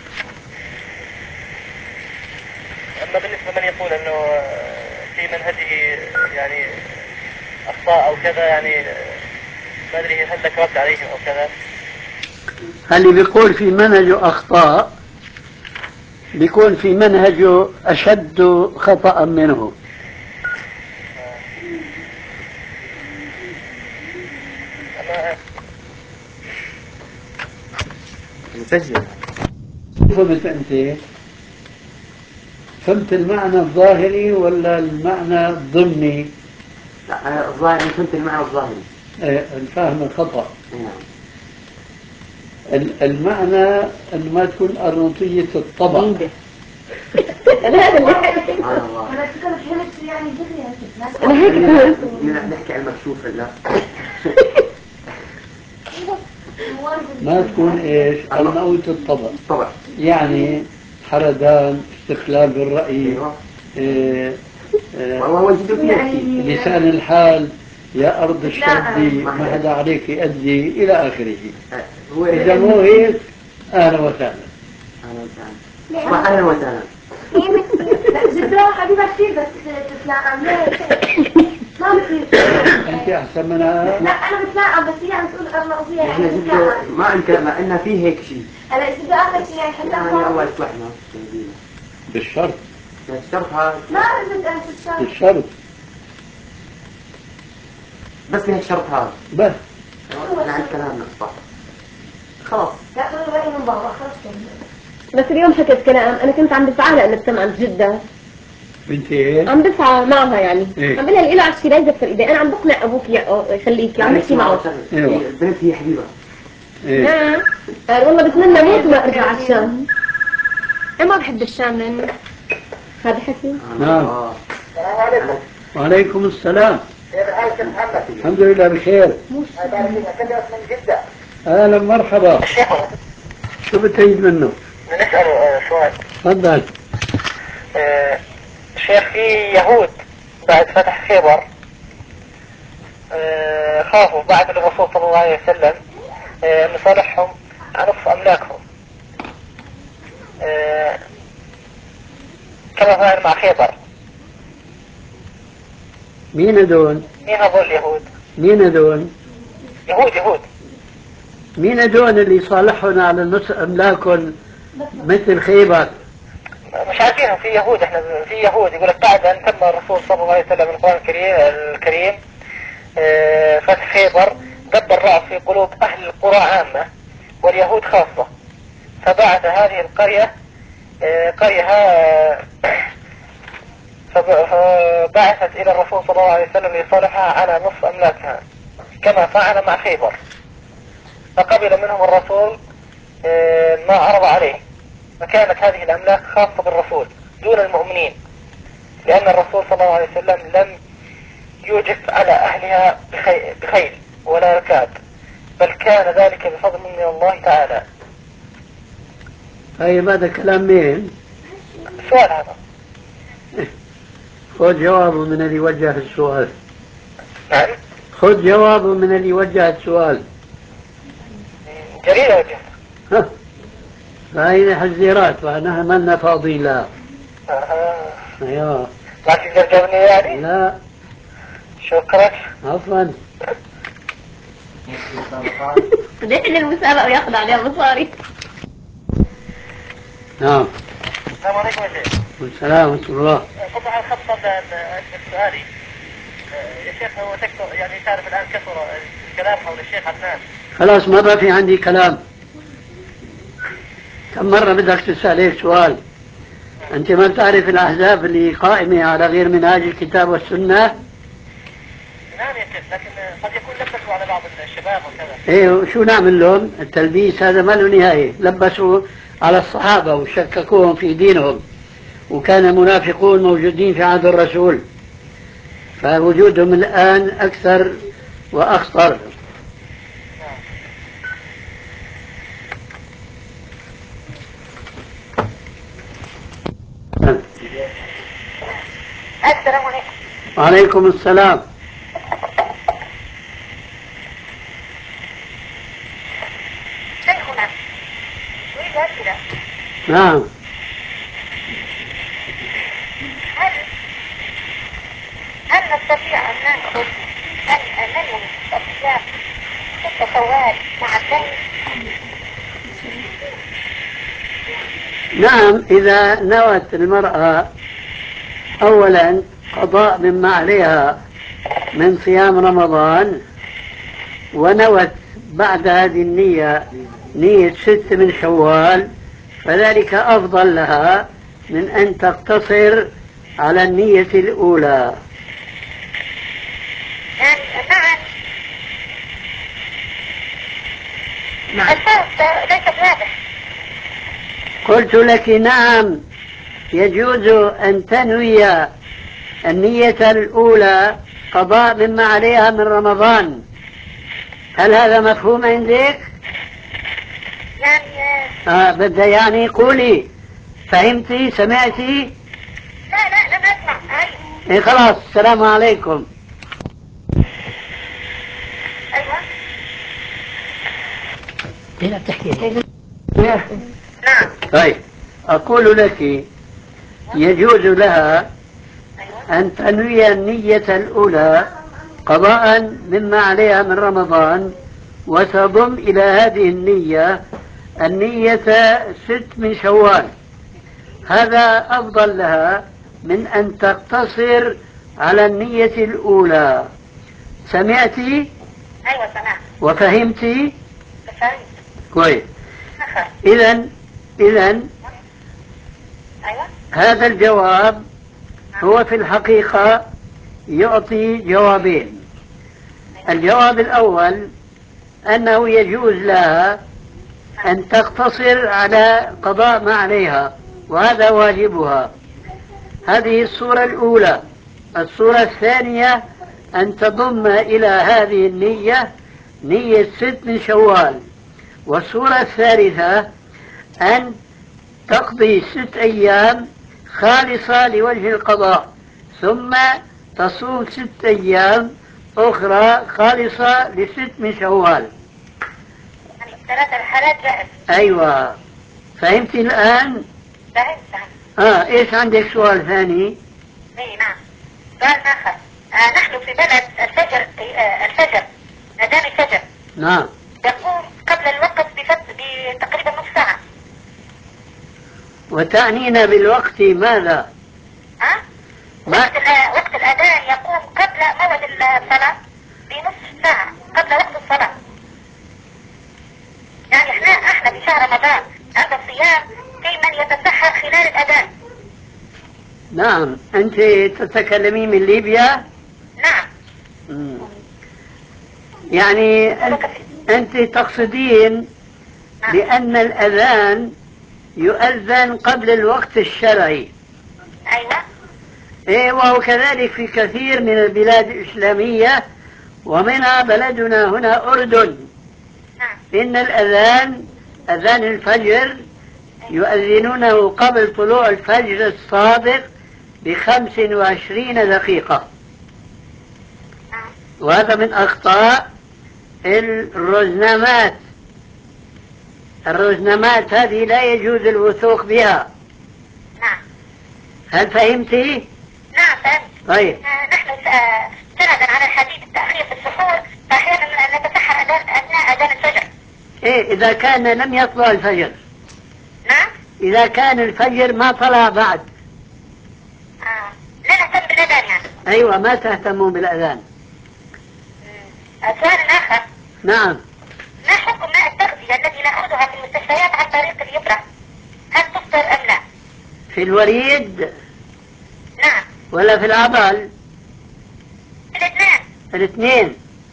C: أما بالنسبة من يقول أنه في منهجه يعني أخطاء أو كذا، يعني ما أدري هل لك رد عليهم أو كذا؟
A: اللي بيقول في منهجه أخطاء بيكون في منهجه أشد خطأ منه.
C: مسجل.
A: فهمت أنت؟ فهمت المعنى الظاهري ولا المعنى الضمني؟
C: لا، أنا الظاهري فهمت المعنى الظاهري.
A: ايه، الفهم الخطأ.
C: نعم.
A: المعنى أن ما تكون أرنوطية الطبع.
B: أنا هذا اللي
C: سبحان الله.
B: أنا فهمت يعني جزء. أنا هيك فهمت.
C: نحكي عن المكشوف هلا.
A: ما تكون إيش؟ أرنوطية الطبع.
C: طبعا.
A: يعني حردان، استقلال بالرأي.
C: أيوة.
A: إيه إيه،
C: والله وجدوا فيها كثير.
A: لسان الحال، يا أرض اشتدي ما حدا عليك يأدي إلى آخره. إذا مو هيك أهلا وسهلا.
C: أهلا وسهلا. أهلا وسهلا.
B: لا جدا حبيبة كثير بس تتلاعب. ما بصير.
A: أنت أحسن منها.
B: لا أنا بتلاعب بس هي عم تقول أرنوطية.
C: إحنا جدا ما أنت ما إن في هيك شيء.
B: أنا إذا آخر شيء يعني حتى
C: يعني الله يصلحنا.
A: بالشرط.
C: الشرط هذا.
B: ما أعرف أنت الشرط.
A: بالشرط.
C: بس هيك شرط هذا.
A: بس.
C: أنا عند كلامنا صح. خلاص.
B: لا أنا رأيي من بابا خلاص. بس اليوم حكيت كلام أنا كنت عم بسعى لها إنك تسمع جدا.
A: بنتي ايه؟
B: عم بسعى معها يعني.
A: إيه؟
B: عم بقول لها الإله عشتي لا يذكر إيدي. أنا عم بقنع أبوك يخليك عم بحكي معه.
A: ايوه.
C: البنت هي حبيبة.
A: إيه؟
B: نعم. قال والله بتمنى موت ما أرجع على الشام.
F: ما بحب الشام لأنه هذا حكي.
A: نعم.
C: السلام عليكم.
A: وعليكم السلام.
C: كيف الحال شيخ محمد؟
A: الحمد لله بخير.
C: أكلمك من جدة.
A: اهلا مرحبا.
C: الشيخ
A: شو بتريد منه؟
C: نسأله سؤال.
A: تفضل.
C: آه، شيخ، في يهود بعد فتح خيبر آه، خافوا بعد الرسول صلى الله عليه وسلم آه، مصالحهم عن نصف أملاكهم آه، كما فعل مع خيبر.
A: مين هدول؟
C: مين هذول اليهود؟
A: مين هدول؟
C: يهود يهود.
A: مين هدول اللي صالحهم على نصف املاكهم مثل خيبر؟
C: مش عارفينهم. في يهود، احنا في يهود يقول لك بعد ان تم الرسول صلى الله عليه وسلم القرآن الكريم الكريم اه فتح خيبر دب الرعب في قلوب اهل القرى عامة واليهود خاصة، فبعث هذه القرية اه قرية فبعثت الى الرسول صلى الله عليه وسلم ليصالحها على نصف املاكها كما فعل مع خيبر، فقبل منهم الرسول اه ما عرض عليه، فكانت هذه الأملاك خاصة بالرسول دون المؤمنين، لأن الرسول صلى الله عليه وسلم لم يوجف على أهلها بخيل ولا ركاب، بل كان ذلك بفضل من الله تعالى.
A: طيب هذا كلام مين؟
C: السؤال هذا.
A: خذ جوابه من اللي وجه السؤال.
C: نعم.
A: خذ جوابه من اللي وجه السؤال.
C: جريدة وجهة.
A: فهي حزيرات فنحن ما لنا فاضيين لها.
C: آه.
A: ايوه.
C: ما تقدر تجاوبني يعني؟
A: لا.
C: شكرا.
A: عفوا.
F: ليش المسابقة وياخذ عليها مصاري؟
A: نعم.
C: السلام عليكم يا شيخ.
A: والسلام ورحمة الله.
C: قطع الخط قبل أن أسأل سؤالي. يا شيخ، هو تكثر يعني تعرف الآن كثر الكلام حول الشيخ عدنان.
A: خلاص ما بقى في عندي كلام. كم مرة بدك تسأل هيك سؤال؟ أنت ما تعرف الأحزاب اللي قائمة على غير منهاج الكتاب والسنة؟
C: نعم يا شيخ، لكن قد يكون لبسوا على بعض الشباب وكذا.
A: ايه شو نعمل لهم؟ التلبيس هذا ما له نهاية، لبسوا على الصحابة وشككوهم في دينهم، وكان منافقون موجودين في عهد الرسول، فوجودهم الآن أكثر وأخطر.
C: السلام عليكم.
A: وعليكم السلام.
C: شيخنا، أريد أسئلة.
A: نعم.
C: هل هل نستطيع أن نأخذ أن ننوي الصيام ست شوال مع الدين؟
A: نعم، إذا نوت المرأة أولا قضاء مما عليها من صيام رمضان، ونوت بعد هذه النية نية ست من شوال، فذلك أفضل لها من أن تقتصر على النية الأولى.
C: نعم. نعم. الفرق ليس واضح.
A: قلت لك نعم، يجوز أن تنوي النية الأولى قضاء مما عليها من رمضان. هل هذا مفهوم عندك؟
C: يعني
A: آه بدها يعني قولي فهمتي سمعتي؟
C: لا لا لم أسمع.
A: إيه خلاص، السلام عليكم.
C: أيوة.
A: هنا بتحكي.
C: نعم.
A: طيب أقول لك يجوز لها أن تنوي النية الأولى قضاء مما عليها من رمضان، وتضم إلى هذه النية النية ست من شوال. هذا أفضل لها من أن تقتصر على النية الأولى. سمعتي؟
C: أيوة سمعت.
A: وفهمتي؟
C: فهمت.
A: كويس. إذن إذن
C: أيوة.
A: هذا الجواب هو في الحقيقة يعطي جوابين. الجواب الأول أنه يجوز لها أن تقتصر على قضاء ما عليها وهذا واجبها. هذه الصورة الأولى. الصورة الثانية أن تضم إلى هذه النية نية ست من شوال. والصورة الثالثة أن تقضي ست أيام خالصة لوجه القضاء، ثم تصوم ست أيام أخرى خالصة لست من شوال.
D: ثلاثة الحالات جائز.
A: أيوة، فهمت الآن؟
D: فهمت.
A: آه إيش عندك سؤال ثاني؟
D: اي نعم. سؤال آخر. آه نحن في بلد الفجر آه الفجر أذان الفجر
A: نعم
D: يقوم قبل الوقت بتقريبا نصف ساعة.
A: وتعنينا بالوقت ماذا؟
D: ها؟
A: ما؟
D: وقت, وقت الأذان يقوم قبل موعد الصلاة بنصف ساعة قبل وقت الصلاة. يعني احنا احنا في شهر رمضان هذا الصيام في من يتسحر خلال الأذان.
A: نعم. أنت تتكلمين من ليبيا؟
D: نعم.
A: مم. يعني أنت تقصدين
D: نعم.
A: بأن الأذان يؤذن قبل الوقت الشرعي.
D: أيوة.
A: إيه، وهو كذلك في كثير من البلاد الإسلامية ومنها بلدنا هنا أردن.
D: نعم.
A: إن الأذان أذان الفجر يؤذنونه قبل طلوع الفجر الصادق بخمس وعشرين دقيقة.
D: نعم.
A: وهذا من أخطاء الرزنامات. الرزنامات هذه لا يجوز الوثوق بها.
D: نعم.
A: هل فهمتي؟
D: نعم فهمت.
A: طيب.
D: آه نحن آه سندا على الحديث التأخير في السحور فأحيانا نتسحر أذان أثناء أذان الفجر.
A: إيه، إذا كان لم يطلع الفجر.
D: نعم.
A: إذا كان الفجر ما طلع بعد.
D: آه. لا نهتم بالأذان يعني.
A: أيوة، ما تهتمون بالأذان.
D: سؤال آخر.
A: نعم.
D: ما حكم ماء التغذية التي نأخذها في المستشفيات عن طريق الإبرة؟ هل تفطر أم لا؟
A: في الوريد؟
D: نعم.
A: ولا في العضل؟
D: الاثنين.
A: الاثنين.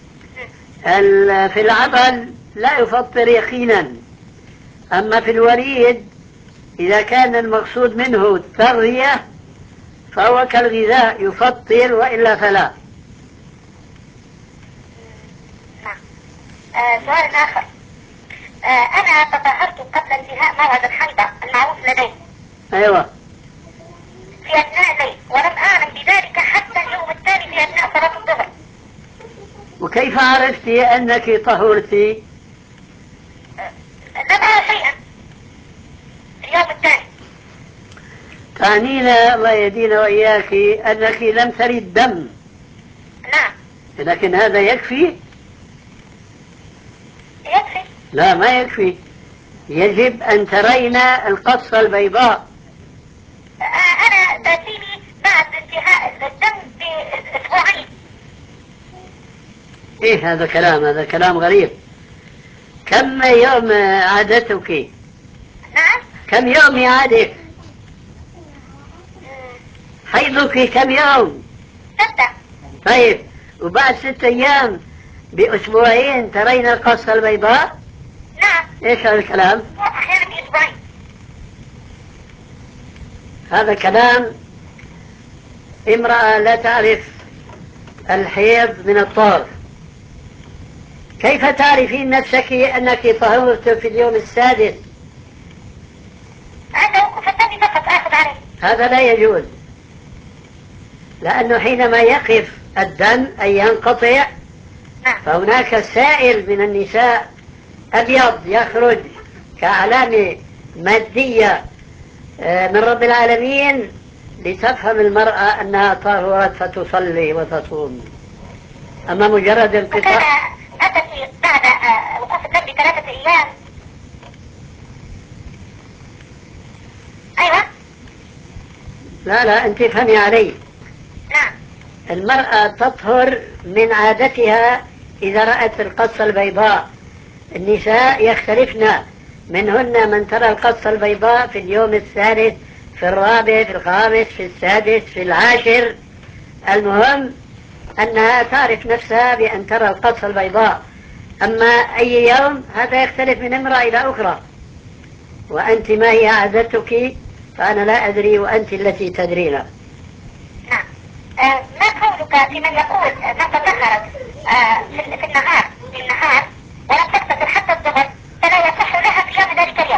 A: في العضل لا يفطر يقينا، أما في الوريد إذا كان المقصود منه التغذية فهو كالغذاء يفطر وإلا فلا.
D: نعم. آه سؤال آخر. آه أنا تطهرت قبل انتهاء موعد الحيضة المعروف لدي.
A: أيوة.
D: في أثناء الليل ولم أعلم بذلك حتى اليوم الثاني في أثناء صلاة الظهر.
A: وكيف عرفتي أنك طهرتي؟
D: آه لم أرى شيئا اليوم الثاني.
A: تعنينا الله يهدينا وإياك أنك لم تري الدم.
D: نعم.
A: لكن هذا يكفي؟
D: يكفي.
A: لا، ما يكفي. يجب أن ترين القصة البيضاء.
D: آه أنا تأتيني بعد انتهاء الدم بأسبوعين.
A: إيه هذا كلام، هذا كلام غريب. كم يوم عادتك؟
D: نعم.
A: كم يوم عادك؟ حيضك كم يوم؟
D: ستة.
A: طيب، وبعد ستة أيام بأسبوعين ترين القصة البيضاء؟
D: نعم.
A: إيش هذا الكلام؟
D: أحيانا بأسبوعين.
A: هذا كلام امرأة لا تعرف الحيض من الطهر. كيف تعرفين نفسك أنك طهرت في اليوم السادس؟
D: عنده وقوف الدم فقط آخذ عليه.
A: هذا لا يجوز، لأنه حينما يقف الدم أي ينقطع فهناك سائل من النساء أبيض يخرج كعلامة مادية من رب العالمين لتفهم المرأة أنها طهرت فتصلي وتصوم. أما مجرد انقطاع.
D: أتى بعد وقوف الدم بثلاثة أيام. أيوة.
A: لا لا، أنت فهمي علي.
D: نعم.
A: المرأة تطهر من عادتها إذا رأت القصة البيضاء. النساء يختلفن، منهن من ترى القصة البيضاء في اليوم الثالث، في الرابع، في الخامس، في السادس، في العاشر. المهم أنها تعرف نفسها بأن ترى القصة البيضاء. أما أي يوم هذا يختلف من امرأة إلى أخرى. وأنت ما هي عادتك
G: فأنا لا أدري وأنت التي تدرين.
D: نعم. آه ما قولك في من يقول من تطهرت آه في, في النهار في النهار ولم تغتسل حتى الظهر فلا يصح لها صيام ذلك اليوم؟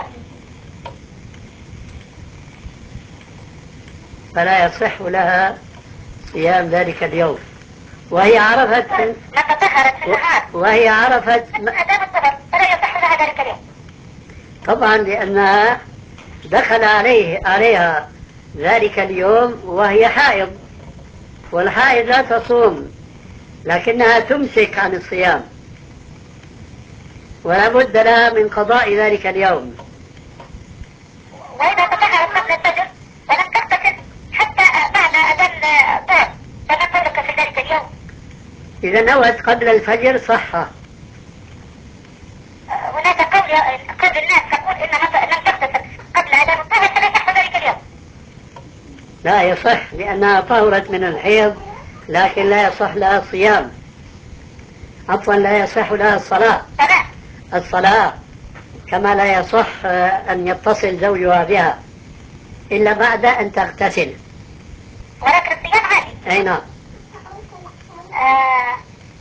G: فلا يصح لها صيام ذلك اليوم وهي عرفت
D: من تطهرت في النهار
G: وهي عرفت
D: أدام الظهر فلا يصح لها ذلك اليوم.
G: طبعا لأنها دخل عليه عليها ذلك اليوم وهي حائض، والحائض لا تصوم لكنها تمسك عن الصيام ولا بد لها من قضاء ذلك اليوم.
D: وإذا تطهرت قبل الفجر ولم تغتسل حتى بعد أذان الظهر فما قولك في ذلك اليوم؟
G: إذا نوت قبل الفجر صح.
D: هناك قول قول الناس تقول إنها لم تغتسل قبل أذان الظهر فلا يصح ذلك اليوم.
G: لا يصح لأنها طهرت من الحيض لكن لا يصح لها الصيام، عفوا لا يصح لها الصلاة.
D: صلاة.
G: الصلاة كما لا يصح أن يتصل زوجها بها إلا بعد أن تغتسل.
D: ولكن الصيام عادي.
G: أي نعم.
D: آه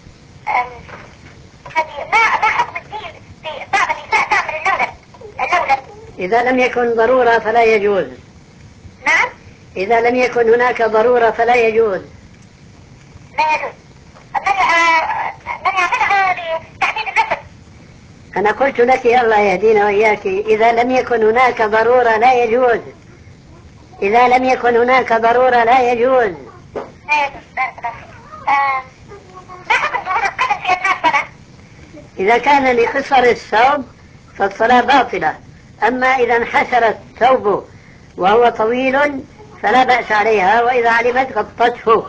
D: هذه ما ما حكم الدين في بعض النساء تعمل اللولب اللولب؟
G: إذا لم يكن ضرورة فلا يجوز.
D: نعم.
G: إذا لم يكن هناك ضرورة فلا يجوز.
D: لا يجوز. من من يعملها لتحديد النسل.
G: أنا قلت لك الله يهدينا وإياك إذا لم يكن هناك ضرورة لا يجوز. إذا لم يكن هناك ضرورة لا يجوز.
D: لا يجوز. بارك الله فيك. ما حكم ظهور القدم في أثناء الصلاة؟
G: إذا كان لقصر الثوب فالصلاة باطلة، أما إذا انحسر الثوب وهو طويل فلا بأس عليها وإذا علمت غطته.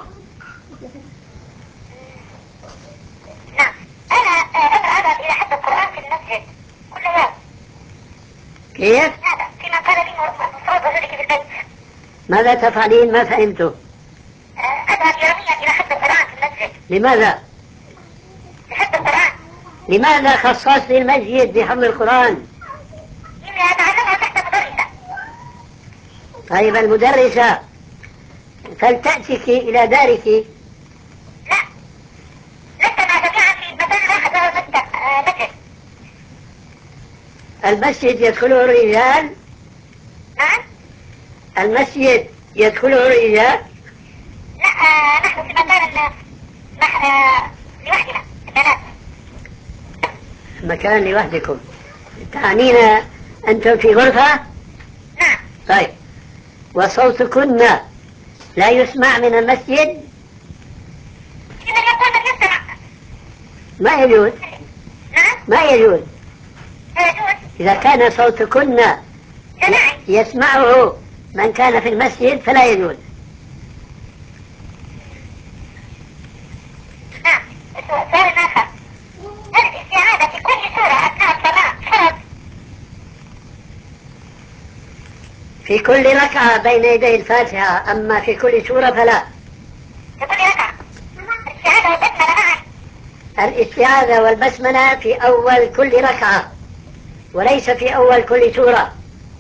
D: نعم. أنا أنا أذهب إلى حفظ القرآن في المسجد كل يوم.
G: كيف؟
D: هذا فيما قال لي مفروض ذلك في البيت.
G: ماذا تفعلين؟ ما فهمته.
D: أذهب يوميا إلى حفظ القرآن في المسجد.
G: لماذا؟
D: لحفظ القرآن.
G: لماذا خصصت المسجد بحفظ القرآن؟
D: إني أتعلمها تحت مدرسة.
G: طيب المدرسة فلتأتك إلى دارك.
D: لا. لست مع جماعة في مكان واحد وهو المسجد.
G: المسجد يدخله الرجال؟
D: نعم.
G: المسجد يدخله الرجال؟
D: لا آه نحن في مكان مح... آه لوحدنا البنات.
G: مكان لوحدكم. تعنينا أنتم في غرفة؟
D: نعم.
G: طيب وصوتكن لا يسمع من المسجد؟
D: إذا يقول من يستمع.
G: ما يجوز.
D: نعم.
G: ما يجوز.
D: لا يجوز.
G: إذا كان صوتكن
D: جماعي
G: يسمعه من كان في المسجد فلا يجوز.
D: نعم. سؤال آخر. هل الاستعاذة في كل سورة أثناء الصلاة فرض؟
G: في كل ركعة بين يدي الفاتحة، أما في كل سورة فلا.
D: في كل ركعة. الاستعاذة والبسملة معا.
G: الاستعاذة والبسملة في أول كل ركعة وليس في أول كل سورة.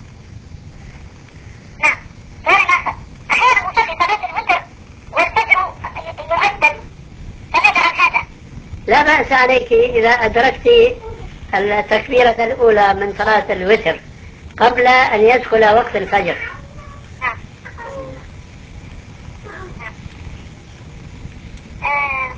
D: نعم. سؤال آخر. أحيانا أصلي صلاة الوتر والفجر يؤذن فماذا عن هذا؟
G: لا بأس عليك إذا أدركت التكبيرة الأولى من صلاة الوتر قبل أن يدخل وقت الفجر.
D: نعم. آه.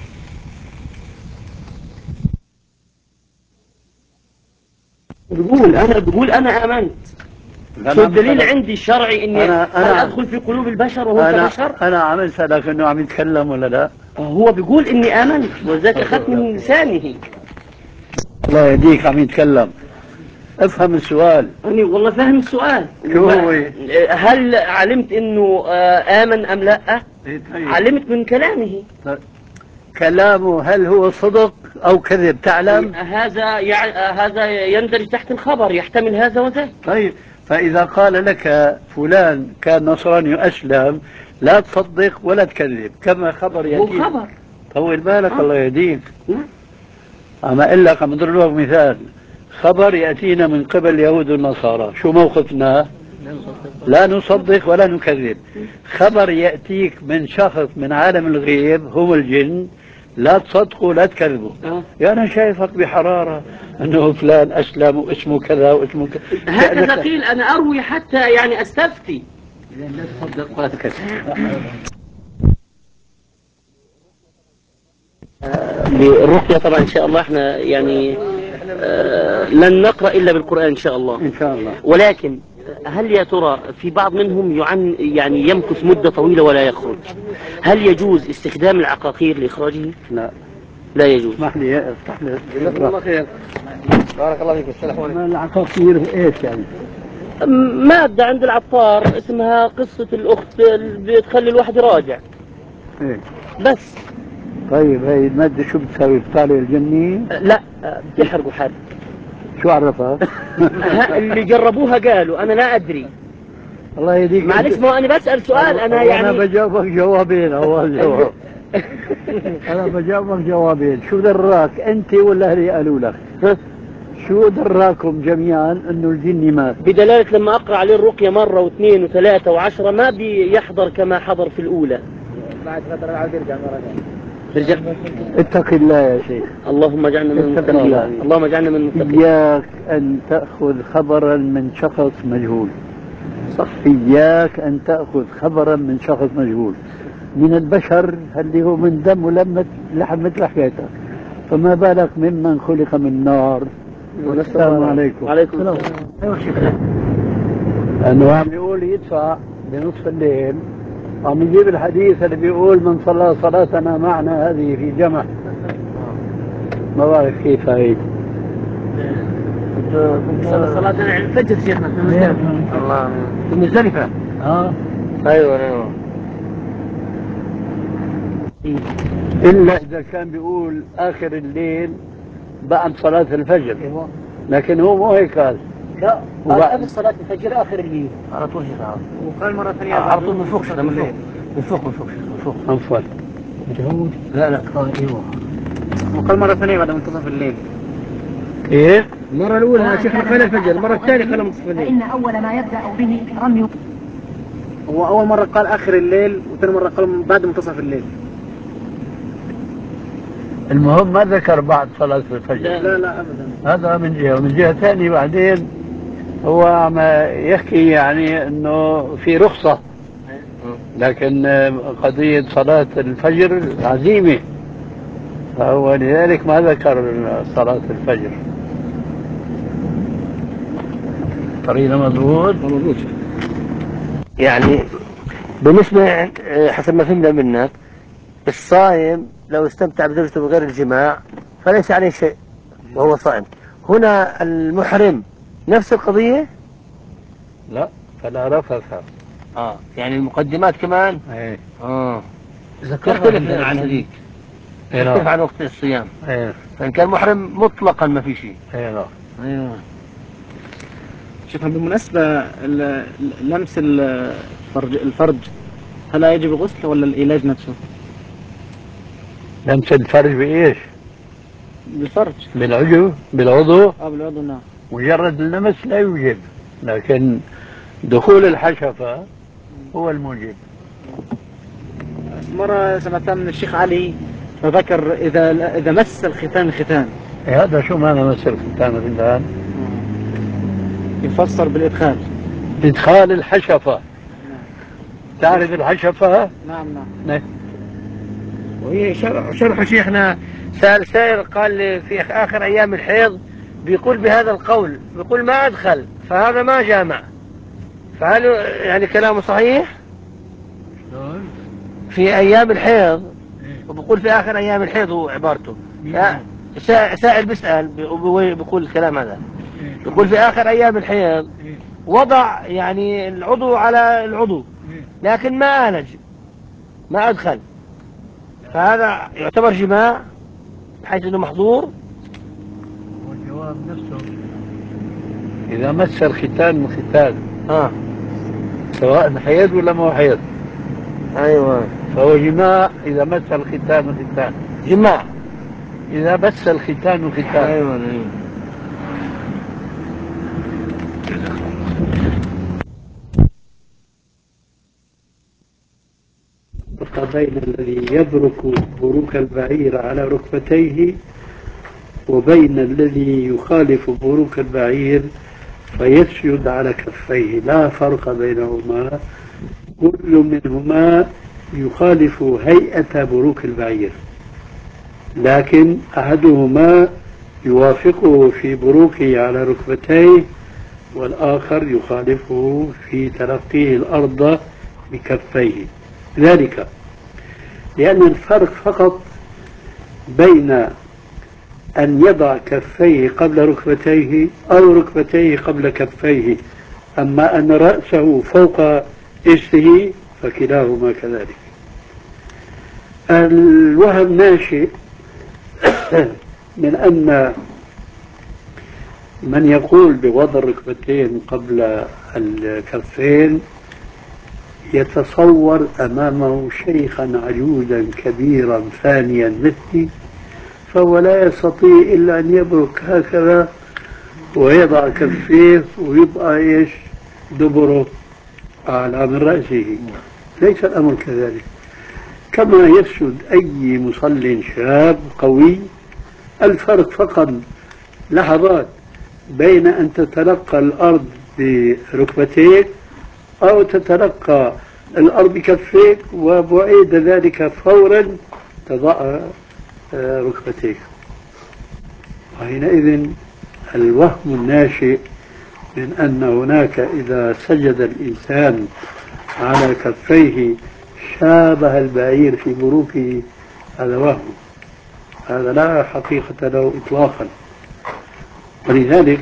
H: بقول أنا بقول أنا آمنت. شو الدليل عندي الشرعي إني
A: أنا أنا
H: هل أدخل في قلوب البشر وهو
A: أنا
H: كبشر؟
A: أنا عم أسألك إنه عم يتكلم ولا لا؟
H: هو بيقول إني آمنت وذاك أخذت من لسانه.
A: الله يهديك عم يتكلم. افهم السؤال.
H: أني والله فاهم السؤال.
A: شو هو؟
H: هل علمت إنه آمن أم لا؟ علمت من كلامه.
A: كلامه هل هو صدق أو كذب تعلم؟
H: هذا يعني هذا يندرج تحت الخبر يحتمل هذا وذاك.
A: طيب فإذا قال لك فلان كان نصراني أسلم لا تصدق ولا تكذب كما خبر يأتي.
H: هو خبر.
A: طول بالك
H: آه.
A: الله يهديك.
H: نعم.
A: أما أقول لك عم أضرب لك مثال. خبر يأتينا من قبل اليهود والنصارى شو موقفنا؟ لا نصدق ولا نكذب. خبر يأتيك من شخص من عالم الغيب هو الجن، لا تصدقوا لا تكذبوا.
H: أه.
A: يا أنا شايفك بحرارة أنه فلان أسلم واسمه كذا واسمه كذا،
H: هكذا قيل. أنا أروي حتى يعني أستفتي.
A: لا تصدق ولا تكذب.
H: بالرقية طبعا إن شاء الله احنا يعني آه لن نقرأ إلا بالقرآن إن شاء الله.
A: إن شاء الله.
H: ولكن هل يا ترى في بعض منهم يعن يعني يمكث مدة طويلة ولا يخرج؟ هل يجوز استخدام العقاقير لإخراجه؟
A: لا
H: لا يجوز.
A: اسمح لي افتح لي.
H: جزاكم الله خير. بارك الله فيك. السلام عليكم.
A: العقاقير ايش يعني؟
H: مادة عند العطار اسمها قصة الأخت اللي بتخلي الواحد يراجع.
A: ايه
H: بس.
A: طيب هي المادة شو بتسوي؟ بتطالع الجني؟
H: لا بتحرقوا حد.
A: شو عرفها؟
H: اللي جربوها قالوا، أنا لا أدري.
A: الله يهديك.
H: معلش ما أنا بسأل سؤال. أنا يعني
A: أنا بجاوبك جوابين. أول جواب أنا بجاوبك جوابين. شو دراك أنت ولا اللي قالوا لك؟ شو دراكم جميعا إنه الجني مات؟
H: بدلالة لما أقرأ عليه الرقية مرة واثنين وثلاثة وعشرة ما بيحضر كما حضر في الأولى. بعد فترة العود يرجع مرة ثانية. يرجع.
A: اتق الله يا شيخ.
H: اللهم اجعلنا من المتقين. اللهم اجعلنا من المتقين.
A: إياك أن تأخذ خبرا من شخص مجهول. صح. إياك أن تأخذ خبرا من شخص مجهول من البشر اللي هو من دم ولمة لحم مثل حكايتك، فما بالك ممن خلق من نار. السلام عليكم.
H: وعليكم السلام.
A: ايوه شكرا. انه عم يقول يدفع بنصف الليل، عم يجيب الحديث اللي بيقول من صلى صلاتنا معنا هذه في جمع. ما بعرف كيف هي.
H: صلى صلاتنا الفجر شيخنا في مزدلفة. الله في مزدلفة.
A: اه
H: ايوه ايوه.
A: الا اذا كان بيقول اخر الليل بعد صلاة الفجر. لكن هو مو هيك قال.
H: لا
A: وبعد
H: قبل صلاة الفجر آخر الليل على طول هيك. وقال مرة ثانية على طول من فوق شيخنا. من فوق من فوق من فوق من فوق
A: من فوق.
H: لا لا ايوه. وقال مرة ثانية بعد منتصف الليل.
A: كيف؟
H: المرة الأولى شيخنا قال الفجر، المرة الثانية قال منتصف الليل.
I: فإن أول ما يبدأ به رمي.
H: هو أول مرة قال آخر الليل وثاني مرة قال بعد منتصف الليل.
A: المهم ما ذكر بعد صلاة الفجر.
H: لا لا أبدا.
A: هذا من جهة، ومن جهة ثانية بعدين هو عم يحكي يعني انه في رخصة، لكن قضية صلاة الفجر عزيمة، فهو لذلك ما ذكر صلاة الفجر. طريقة مضبوط
H: مضبوط. يعني بالنسبة حسب ما فهمنا منك، الصائم لو استمتع بزوجته بغير الجماع فليس عليه شيء وهو صائم. هنا المحرم نفس القضية؟
A: لا، فلا رفث.
H: اه يعني المقدمات كمان؟
A: ايه
H: اه تختلف عن هذيك. تختلف عن وقت الصيام.
A: ايه
H: فإن كان محرم مطلقا ما في شيء.
A: ايه
H: ايوه. شوف بالمناسبة لمس الفرج الفرج هل يجب الغسل ولا العلاج نفسه؟
A: لمس الفرج بإيش؟
H: بالفرج.
A: بالعضو بالعضو؟
H: اه بالعضو نعم.
A: مجرد اللمس لا يوجب، لكن دخول الحشفة هو الموجب.
H: مرة سمعتها من الشيخ علي فذكر إذا إذا مس الختان الختان.
A: إيه هذا شو معنى مس الختان الختان؟
H: يفسر بالإدخال.
A: إدخال الحشفة. نعم. تعرف الحشفة؟
H: نعم نعم.
A: نعم.
H: وهي شرح شرح شيخنا سأل سائل قال في آخر أيام الحيض بيقول بهذا القول، بيقول ما أدخل فهذا ما جامع، فهل يعني كلامه صحيح؟ في أيام الحيض وبقول في آخر أيام الحيض هو عبارته. سائل بيسأل بيقول الكلام هذا، بيقول في آخر أيام الحيض وضع يعني العضو على العضو لكن ما آلج ما أدخل، فهذا يعتبر جماع بحيث أنه محظور؟
A: والجواب نفسه إذا مس الختان من ختان
H: آه.
A: سواء حيض ولا ما حيض.
H: أيوة.
A: فهو جماع إذا مس الختان من ختان.
H: جماع
A: إذا مس الختان من ختان.
H: أيوة أيوة.
A: فرق بين الذي يبرك بروك البعير على ركبتيه وبين الذي يخالف بروك البعير فيسجد على كفيه. لا فرق بينهما، كل منهما يخالف هيئة بروك البعير، لكن أحدهما يوافقه في بروكه على ركبتيه والآخر يخالفه في تلقيه الأرض بكفيه. ذلك لأن الفرق فقط بين أن يضع كفيه قبل ركبتيه أو ركبتيه قبل كفيه، أما أن رأسه فوق إجته فكلاهما كذلك. الوهم ناشئ من أن من يقول بوضع الركبتين قبل الكفين يتصور أمامه شيخا عجوزا كبيرا فانيا مثلي، فهو لا يستطيع إلا أن يبرك هكذا ويضع كفيه ويبقى إيش دبره أعلى من رأسه. ليس الأمر كذلك. كما يسجد أي مصل شاب قوي، الفرق فقط لحظات بين أن تتلقى الأرض بركبتيك أو تتلقى الأرض بكفيك وبعيد ذلك فورا تضع ركبتيك. وحينئذ الوهم الناشئ من أن هناك إذا سجد الإنسان على كفيه شابه البعير في بروكه، هذا وهم، هذا لا حقيقة له إطلاقا. ولذلك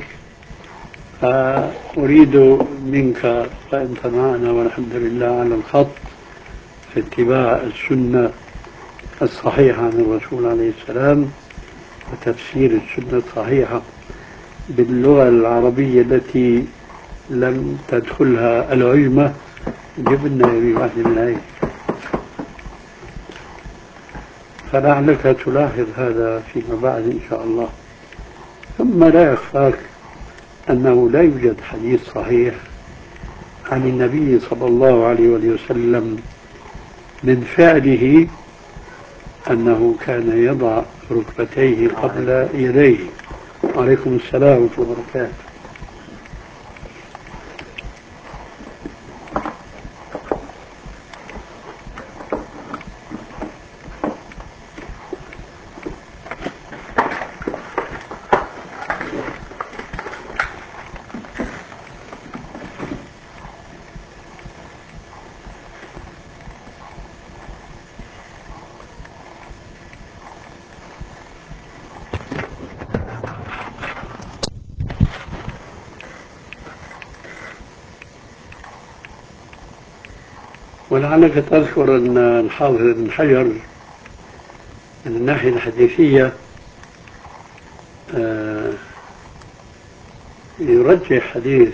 A: أريد منك فأنت معنا والحمد لله على الخط في اتباع السنة الصحيحة عن الرسول عليه السلام وتفسير السنة الصحيحة باللغة العربية التي لم تدخلها العجمة. جبنا بواحدة من هذه، فلعلك تلاحظ هذا فيما بعد إن شاء الله. ثم لا يخفاك أنه لا يوجد حديث صحيح عن النبي صلى الله عليه وسلم من فعله أنه كان يضع ركبتيه قبل يديه. وعليكم السلام ورحمة الله وبركاته. ولعلك تذكر أن الحافظ ابن حجر من الناحية الحديثية يرجح حديث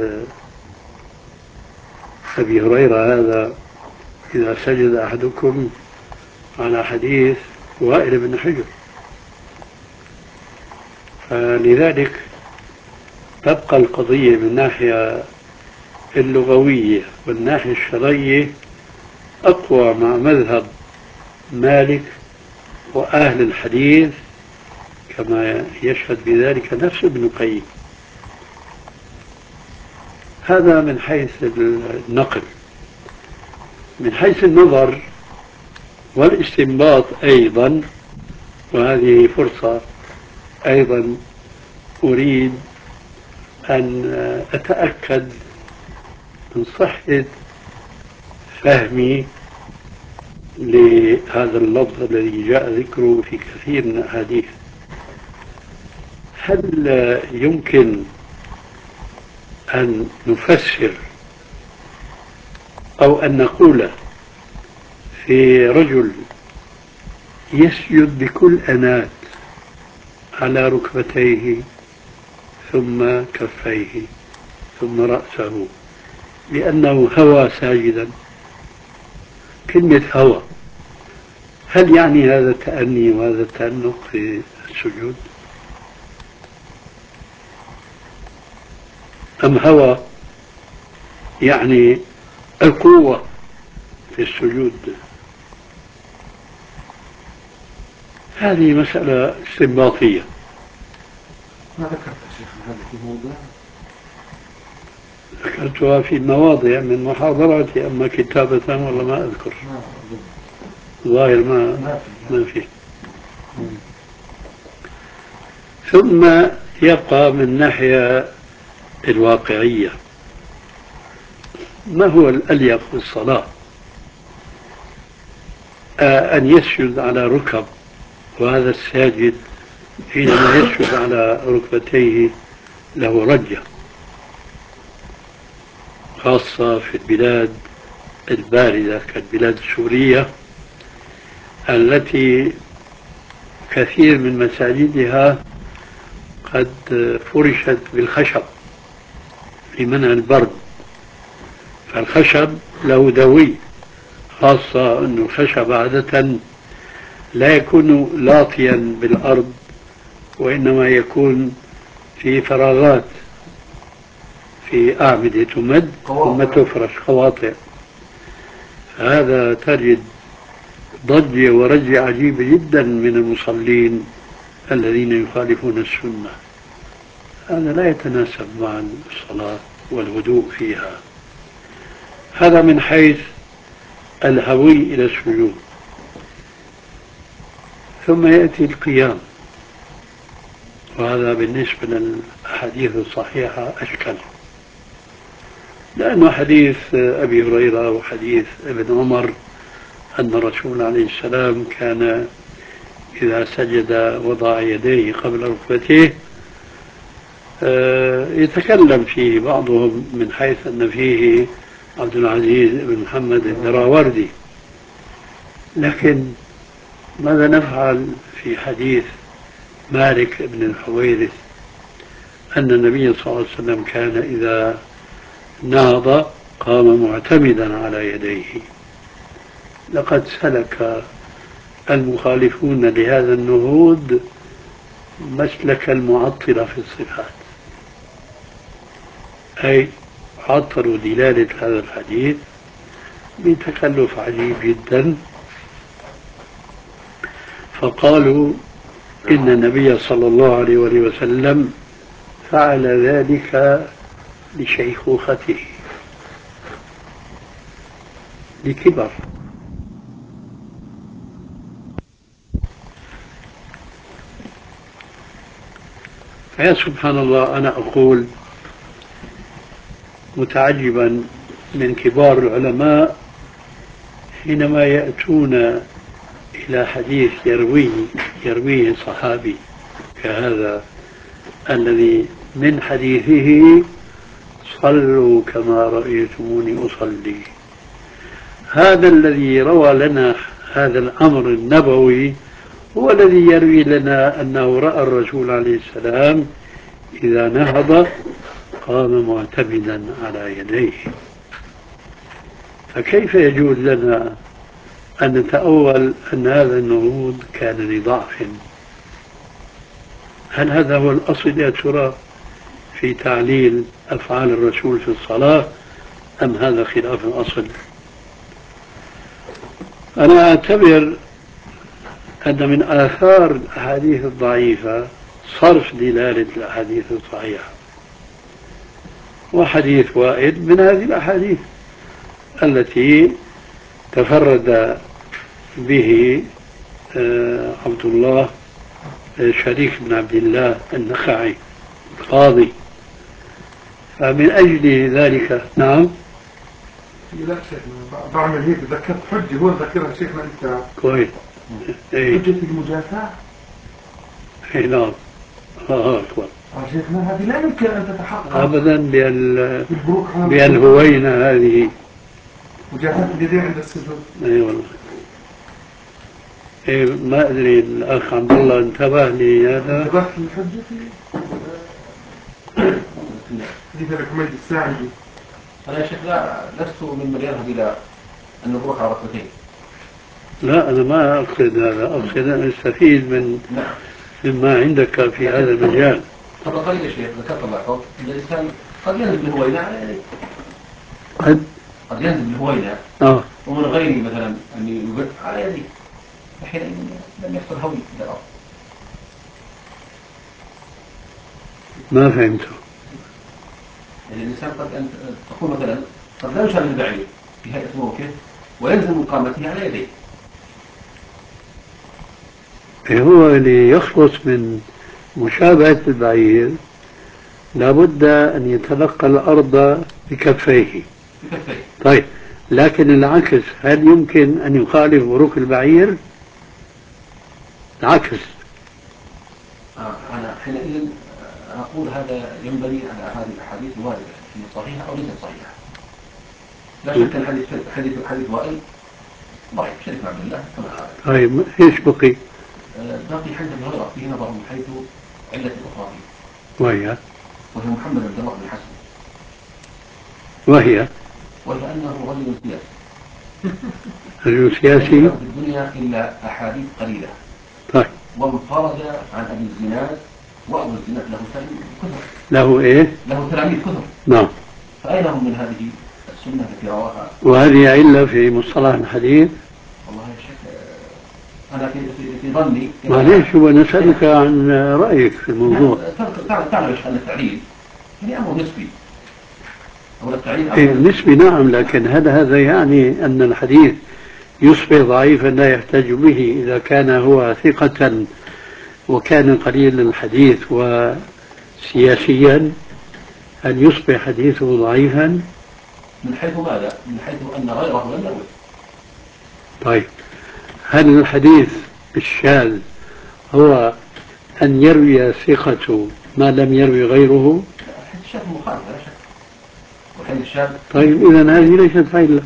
A: أبي هريرة هذا إذا سجد أحدكم على حديث وائل بن حجر، فلذلك تبقى القضية من الناحية اللغوية والناحية الشرعية أقوى مع مذهب مالك وأهل الحديث كما يشهد بذلك نفس ابن القيم. هذا من حيث النقل. من حيث النظر والاستنباط أيضا، وهذه فرصة أيضا أريد أن أتأكد من صحة فهمي لهذا اللفظ الذي جاء ذكره في كثير من الأحاديث. هل يمكن أن نفسر أو أن نقول في رجل يسجد بكل أنات على ركبتيه ثم كفيه ثم رأسه لأنه هوى ساجدا؟ كلمة هوى هل يعني هذا التأني وهذا التأنق في السجود، أم هوى يعني القوة في السجود؟ هذه مسألة استنباطية.
J: ما ذكرت شيخ هذا في موضوع؟
A: ذكرتها في مواضع من محاضراتي، أما كتابة والله ما أذكر. ظاهر ما ما في. ثم يبقى من ناحية الواقعية، ما هو الأليق بالصلاة؟ آه أن يسجد على ركب، وهذا الساجد حينما يسجد على ركبتيه له رجة، خاصة في البلاد الباردة كالبلاد السورية التي كثير من مساجدها قد فرشت بالخشب لمنع البرد، فالخشب له دوي، خاصة أن الخشب عادة لا يكون لاطيا بالأرض، وإنما يكون في فراغات في أعمدة تمد ثم تفرش قواطع. هذا تجد ضجة ورجة عجيبة جدا من المصلين الذين يخالفون السنة. هذا لا يتناسب مع الصلاة والهدوء فيها. هذا من حيث الهوي إلى السجود. ثم يأتي القيام، وهذا بالنسبة للأحاديث الصحيحة أشكل، لأنه حديث أبي هريرة وحديث ابن عمر أن الرسول عليه السلام كان إذا سجد وضع يديه قبل ركبتيه. يتكلم فيه بعضهم من حيث أن فيه عبد العزيز بن محمد الدراوردي، لكن ماذا نفعل في حديث مالك بن الحويرث أن النبي صلى الله عليه وسلم كان إذا نهض قام معتمدا على يديه؟ لقد سلك المخالفون لهذا النهوض مسلك المعطلة في الصفات، أي عطلوا دلالة هذا الحديث بتكلف عجيب جدا، فقالوا إن النبي صلى الله عليه وسلم فعل ذلك لشيخوخته، لكبر. فيا سبحان الله، أنا أقول متعجبا من كبار العلماء حينما يأتون إلى حديث يرويه يرويه صحابي كهذا الذي من حديثه صلوا كما رأيتموني أصلي. هذا الذي روى لنا هذا الأمر النبوي هو الذي يروي لنا أنه رأى الرسول عليه السلام إذا نهض قام معتمدا على يديه. فكيف يجوز لنا أن نتأول أن هذا النهوض كان لضعف؟ هل هذا هو الأصل يا ترى في تعليل أفعال الرسول في الصلاة، أم هذا خلاف الأصل؟ أنا أعتبر أن من آثار الأحاديث الضعيفة صرف دلالة الأحاديث الصحيحة، وحديث وائل من هذه الأحاديث التي تفرد به عبد الله شريك بن عبد الله النخعي القاضي. فمن أجل ذلك نعم.
J: لا شيخنا بعمل هيك، ذكرت حجة هو ذكرها شيخنا أنت
A: كويس.
J: حجة المجافاة.
A: اي نعم. الله أكبر.
J: شيخنا هذه لا يمكن أن تتحقق
A: أبدا بال بالهوينة هذه.
J: مجافاة اليدين عند السجود.
A: اي والله. إيه ما أدري الأخ عبد الله انتبه لي هذا.
J: انتبهت للحجة في حديث الحميد الساعدي.
K: أنا يا شيخ لا لست من من يذهب إلى أن نروح على ركبتين.
A: لا أنا ما أقصد هذا، أقصد أن أستفيد من
K: نعم.
A: مما عندك في هذا المجال.
K: قبل قليل يا شيخ ذكرت الله يحفظك أن الإنسان قد ينزل بالهوينة على يديه.
A: قد
K: قد ينزل بالهوينة.
A: آه.
K: ومن غير مثلا أن يقول على يديه. فحينئذ لم يحصل هوي إلى الأرض.
A: ما فهمته.
K: يعني الإنسان قد أن تقول مثلا قد لا يشاهد البعير في هيئة موقف وينزل من قامته على يديه.
A: هو اللي يخلص من مشابهة البعير لابد أن يتلقى الأرض بكفيه.
K: بكفيه.
A: طيب، لكن العكس، هل يمكن أن يخالف بروك البعير؟ العكس.
K: آه أنا حينئذ أقول هذا ينبني على هذه الأحاديث الواردة في صحيحة أو ليست صحيحة. لا شك أن حديث حديث حديث وائل ضعيف، شريف بن عبد الله كما قال.
A: طيب ايش بقي؟
K: باقي حديث ابي هريره فيه نظر من حيث علة أخرى فيه.
A: وهي
K: وهي محمد بن الله بن حسن.
A: وهي
K: وهي أنه رجل سياسي.
A: رجل سياسي
K: ليس في الدنيا إلا أحاديث قليلة.
A: طيب.
K: وانفرد عن أبي الزناد، وأبو الزناد له تلاميذ كثر.
A: له إيه؟
K: له تلاميذ كثر.
A: نعم.
K: فأين هم من هذه السنة التي رواها؟
A: وهذه علة في مصطلح الحديث؟
K: والله يا شيخ أنا في في في ظني.
A: معليش، هو نسألك عن رأيك في الموضوع.
K: تعلم تعلم أن التعليل يعني أمر نسبي. أو التعليل
A: إيه نسبي نعم، لكن هل هذا يعني أن الحديث يصبح ضعيفا لا يحتاج به إذا كان هو ثقة وكان قليل الحديث وسياسيا؟ هل يصبح حديثه ضعيفا؟
K: من حيث ماذا؟ من حيث أن غيره لم يروي.
A: طيب، هل الحديث الشاذ هو أن يروي ثقة ما لم يروي غيره؟
K: الحديث الشاذ مخالف لا شك. والحديث الشاذ
A: طيب إذا هذه ليست علة.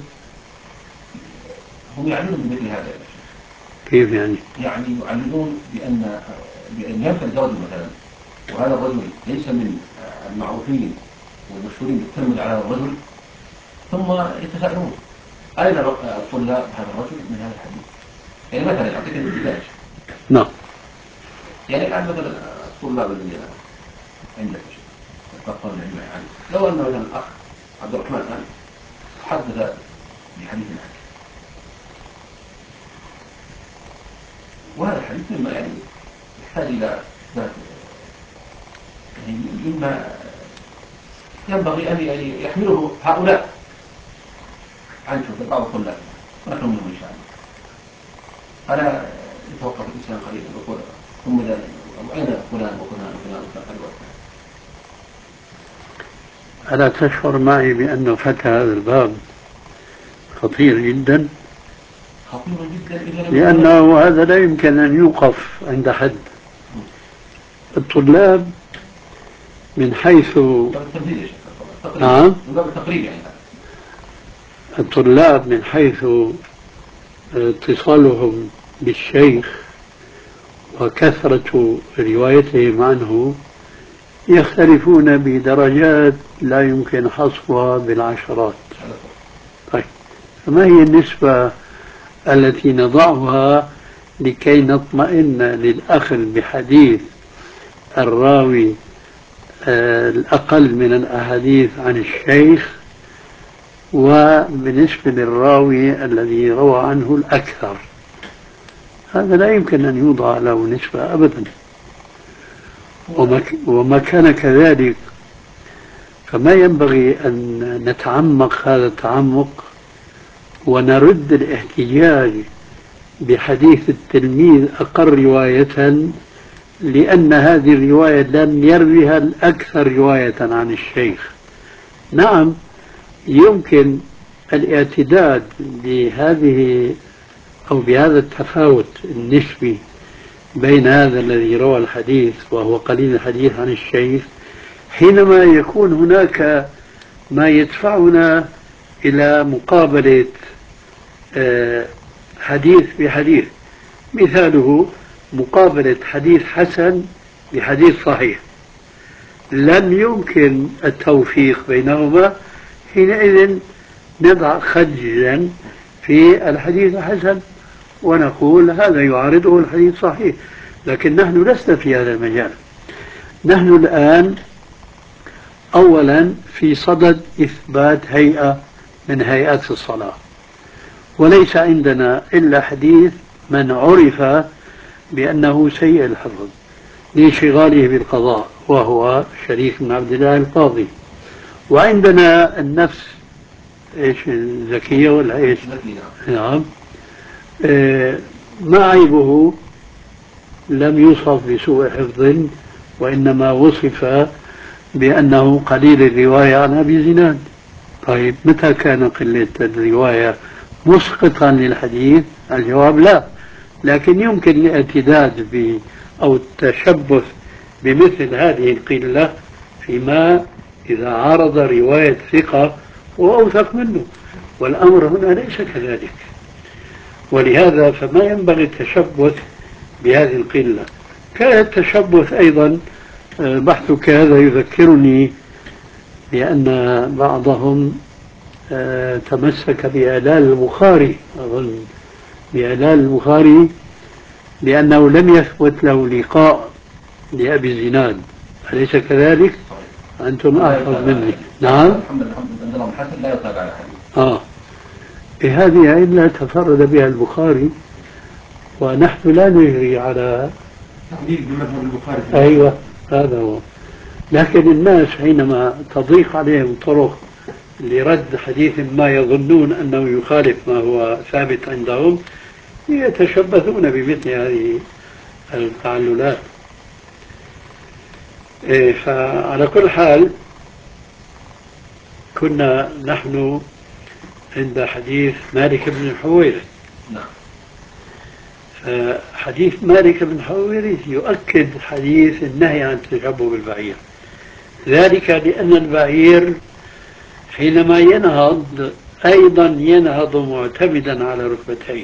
K: هم يعلمون بمثل هذا يا شيخ.
A: كيف يعني؟
K: يعني يعلمون بأن بأن ينفرد رجل مثلا، وهذا الرجل ليس من المعروفين والمشهورين بالتلمذ على هذا الرجل، ثم يتساءلون أين الطلاب هذا الرجل من هذا الحديث؟ يعني مثلا أعطيك مثال.
A: نعم.
K: يعني الآن مثلا الطلاب الذين عندك يتفقهون العلم يعني، لو أن مثلا الأخ عبد الرحمن الآن حدث بحديث عنه، وهذا الحديث مما يعني يحتاج إلى ذات يعني مما ينبغي أن يحمله هؤلاء عن شوف بعض الطلاب ونحن منهم إن شاء الله. ألا يتوقف الإنسان قليلا ويقول ثم ذلك أين فلان وفلان وفلان وفلان.
A: ألا تشعر معي بأنه فتح هذا الباب خطير جدا؟
K: خطير جدا
A: لأنه هذا لا يمكن أن يوقف عند حد. الطلاب من حيث نعم الطلاب من حيث اتصالهم بالشيخ وكثرة روايتهم عنه يختلفون بدرجات لا يمكن حصرها بالعشرات. طيب، فما هي النسبة التي نضعها لكي نطمئن للأخذ بحديث الراوي الأقل من الأحاديث عن الشيخ وبالنسبة للراوي الذي روى عنه الأكثر؟ هذا لا يمكن أن يوضع له نسبة أبدا. وما كان كذلك فما ينبغي أن نتعمق هذا التعمق ونرد الاحتجاج بحديث التلميذ أقل رواية، لأن هذه الرواية لم يروها الأكثر رواية عن الشيخ. نعم، يمكن الاعتداد بهذه أو بهذا التفاوت النسبي بين هذا الذي روى الحديث وهو قليل الحديث عن الشيخ حينما يكون هناك ما يدفعنا إلى مقابلة حديث بحديث. مثاله مقابلة حديث حسن بحديث صحيح، لم يمكن التوفيق بينهما، حينئذ نضع خجلا في الحديث الحسن ونقول هذا يعارضه الحديث الصحيح. لكن نحن لسنا في هذا المجال. نحن الآن أولا في صدد إثبات هيئة من هيئات الصلاة، وليس عندنا إلا حديث من عرف بأنه سيء الحفظ لانشغاله بالقضاء وهو شريك بن عبد الله القاضي. وعندنا النفس ايش الزكية ولا ايش؟ نعم. آه ما عيبه؟ لم يوصف بسوء حفظ، وإنما وصف بأنه قليل الرواية عن أبي زناد. طيب متى كان قلة الرواية مسقطا للحديث؟ الجواب لا، لكن يمكن الاعتداد ب أو التشبث بمثل هذه القلة فيما إذا عارض رواية ثقة وأوثق منه، والأمر هنا ليس كذلك. ولهذا فما ينبغي التشبث بهذه القلة. كان التشبث أيضا، بحثك هذا يذكرني بأن بعضهم تمسك بإعلال البخاري، أظن بإعلال البخاري لأنه لم يثبت له لقاء لأبي الزناد، أليس كذلك؟ أنتم أحفظ مني. نعم.
K: عندنا الحسن لا يطلق على حديث.
A: آه إيه هذه إلا تفرد بها البخاري، ونحن لا نجري على
J: تقليد بمذهب البخاري.
A: أيوة هذا هو. لكن الناس حينما تضيق عليهم طرق لرد حديث ما يظنون أنه يخالف ما هو ثابت عندهم يتشبثون بمثل هذه التعللات. إيه فعلى كل حال كنا نحن عند حديث مالك بن الحويرث.
K: نعم.
A: فحديث مالك بن الحويرث يؤكد حديث النهي عن التشبه بالبعير، ذلك لأن البعير حينما ينهض أيضا ينهض معتمدا على ركبتيه،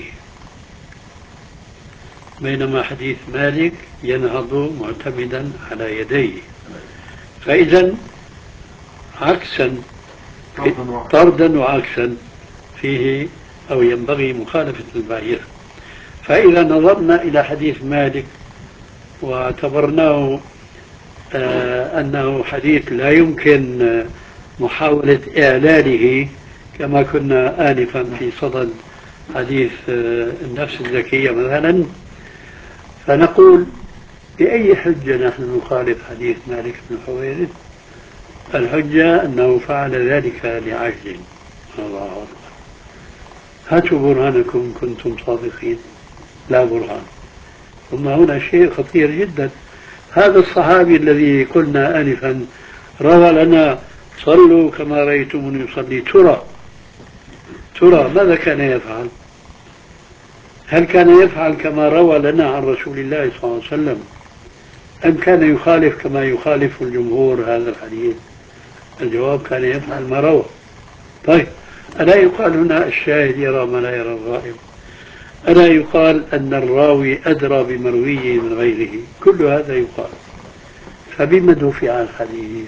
A: بينما حديث مالك ينهض معتمدا على يديه. فإذا عكسا، طردا وعكسا فيه أو ينبغي مخالفة البعير. فإذا نظرنا إلى حديث مالك واعتبرناه آه أنه حديث لا يمكن آه محاولة إعلاله كما كنا آنفا في صدد حديث آه النفس الزكية مثلا، فنقول بأي حجة نحن نخالف حديث مالك بن الحويرث؟ الحجة أنه فعل ذلك لعجل. الله أكبر. هاتوا برهانكم إن كنتم صادقين. لا برهان. ثم هنا شيء خطير جدا. هذا الصحابي الذي قلنا آنفا روى لنا صلوا كما رأيتموني يصلي، ترى ترى ماذا كان يفعل؟ هل كان يفعل كما روى لنا عن رسول الله صلى الله عليه وسلم، أم كان يخالف كما يخالف الجمهور هذا الحديث؟ الجواب كان يفعل ما روى. طيب ألا يقال هنا الشاهد يرى ما لا يرى الغائب؟ ألا يقال أن الراوي أدرى بمرويه من غيره؟ كل هذا يقال. فبما دفع الحديث؟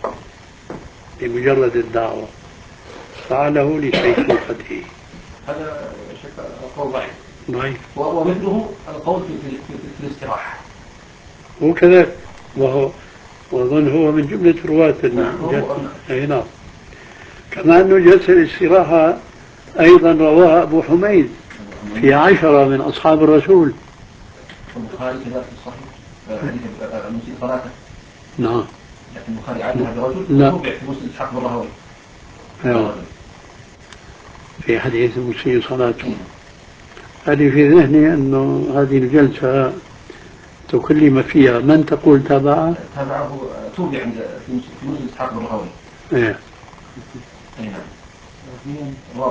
A: لمجرد الدعوة، فعله لشيخوخته.
K: هذا قول ضعيف.
A: ضعيف.
K: ومثله القول في, في, في الاستراحة.
A: هو كذلك، وهو وأظن هو من جملة رواة أي نعم. كما أنه جلسة الاستراحة أيضا رواها أبو حميد في عشرة من أصحاب الرسول.
K: البخاري كذلك في الصحيح حديث المسيء صلاته.
A: نعم.
K: لكن البخاري عادها برجل وتوبع في مسلم إسحاق بن راهويه.
A: أيوة. في حديث المسيء صلاته. هذه في ذهني أنه هذه الجلسة تكلم فيها من تقول تابعه؟
K: تابعه توبع عند في مسلم إسحاق بن راهويه.
A: إيه.
K: أي نعم.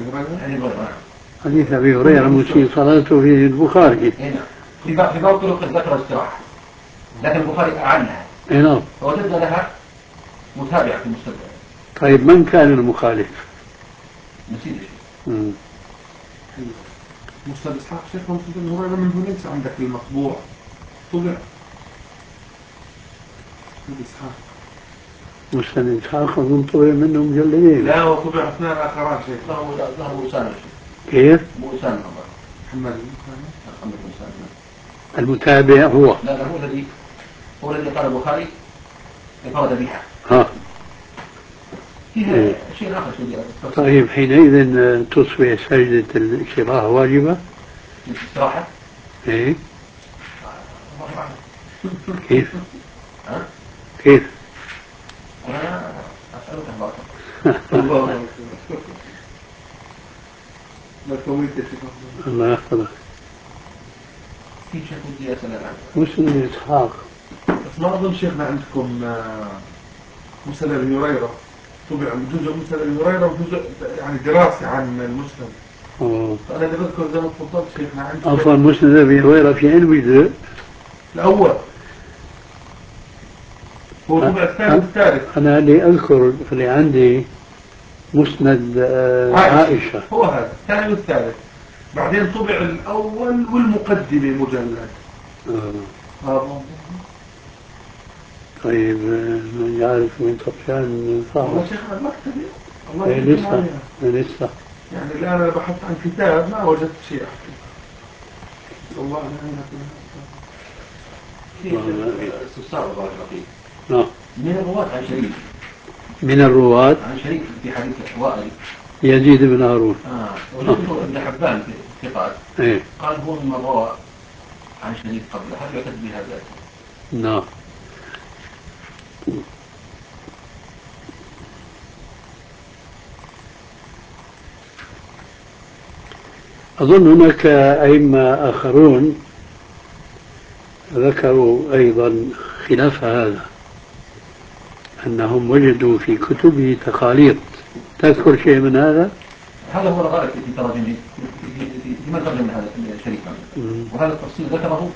A: حديث أبي هريرة مسيء صلاته في البخاري.
K: في بعض طرق ذكر الاستراحة، لكن البخاري أعنها.
A: اي نعم.
K: فوجدنا لها متابعة في المستدرك.
A: طيب من كان المخالف؟
K: نسيت
A: امم
J: مسند إسحاق شيخ مسند هريرة من هناك عندك المطبوع طبع مسند إسحاق.
A: مسند إسحاق أظن طبع منه مجلدين.
J: لا هو طبع اثنان آخران شيخ.
K: له له أسامة.
A: كيف؟
K: أسامة.
J: محمد
K: محمد بن سالم.
A: المتابع هو.
K: لا لا هو الذي هو الذي قال البخاري انفرد بها.
A: ها.
K: فيها شيء آخر.
A: طيب حينئذ تصبح سجدة الاستراحة واجبة؟
K: استراحة؟
A: ايه كيف؟
K: ها؟
A: كيف؟
K: أنا أسألك الله.
J: الله لا تويت يا شيخ.
A: الله يحفظك.
K: في شيء ودي أسأل عنه.
A: مسلم إسحاق.
J: بس ما أظن شيخنا عندكم مسند أبي هريرة طبع جزء مسند أبي هريرة وجزء يعني دراسة عن المسلم.
A: اه
J: فأنا اللي بذكر زي ما تفضلت شيخنا عندكم.
A: عفوا مسند أبي هريرة في أي جزء؟
J: الأول. هو طبع الثالث الثالث.
A: أنا اللي أذكر اللي عندي مسند عائشة. عائشة
J: هو هذا الثاني والثالث. بعدين طبع الأول والمقدمة مجلد.
A: آه.
J: آه.
A: طيب من يعرف وين طفشان صعب.
J: والله شيخنا المكتبي الله
A: إيه لسه لسه
J: يعني الآن أنا بحثت عن كتاب ما وجدت شيء أحكي. والله أنا
K: استفسار بارك الله فيك.
A: نعم.
K: من الرواة عن شريك.
A: من الرواة
K: عن شريك في حديث وائل.
A: يزيد بن هارون.
K: اه وجدته ابن حبان في الثقات.
A: ايه
K: قال هو ممن روى عن شريك قبل. هل يعتد بهذا؟
A: نعم. أظن هناك أئمة آخرون ذكروا أيضا خلاف هذا، أنهم وجدوا في كتبه تخاليط. تذكر شيء من هذا؟
K: هذا هو الغالب في تراجمه في في من ترجم هذا الشريك، وهذا التفصيل ذكره.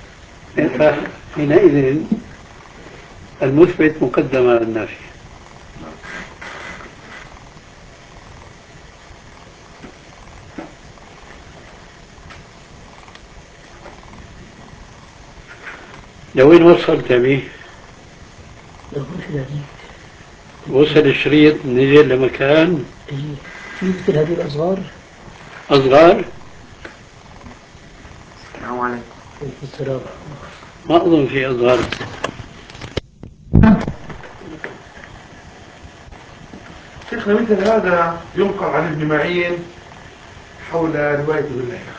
A: حينئذ المثبت مقدم على النافي. لوين وصلت به؟ وصل الشريط نزل لمكان
B: في مثل هذه الأصغار.
A: أصغر؟
B: السلام عليكم. السلام.
A: ما أظن في أصغر.
J: شيخنا مثل هذا ينقل عن ابن معين حول رواية ابن لهيعة.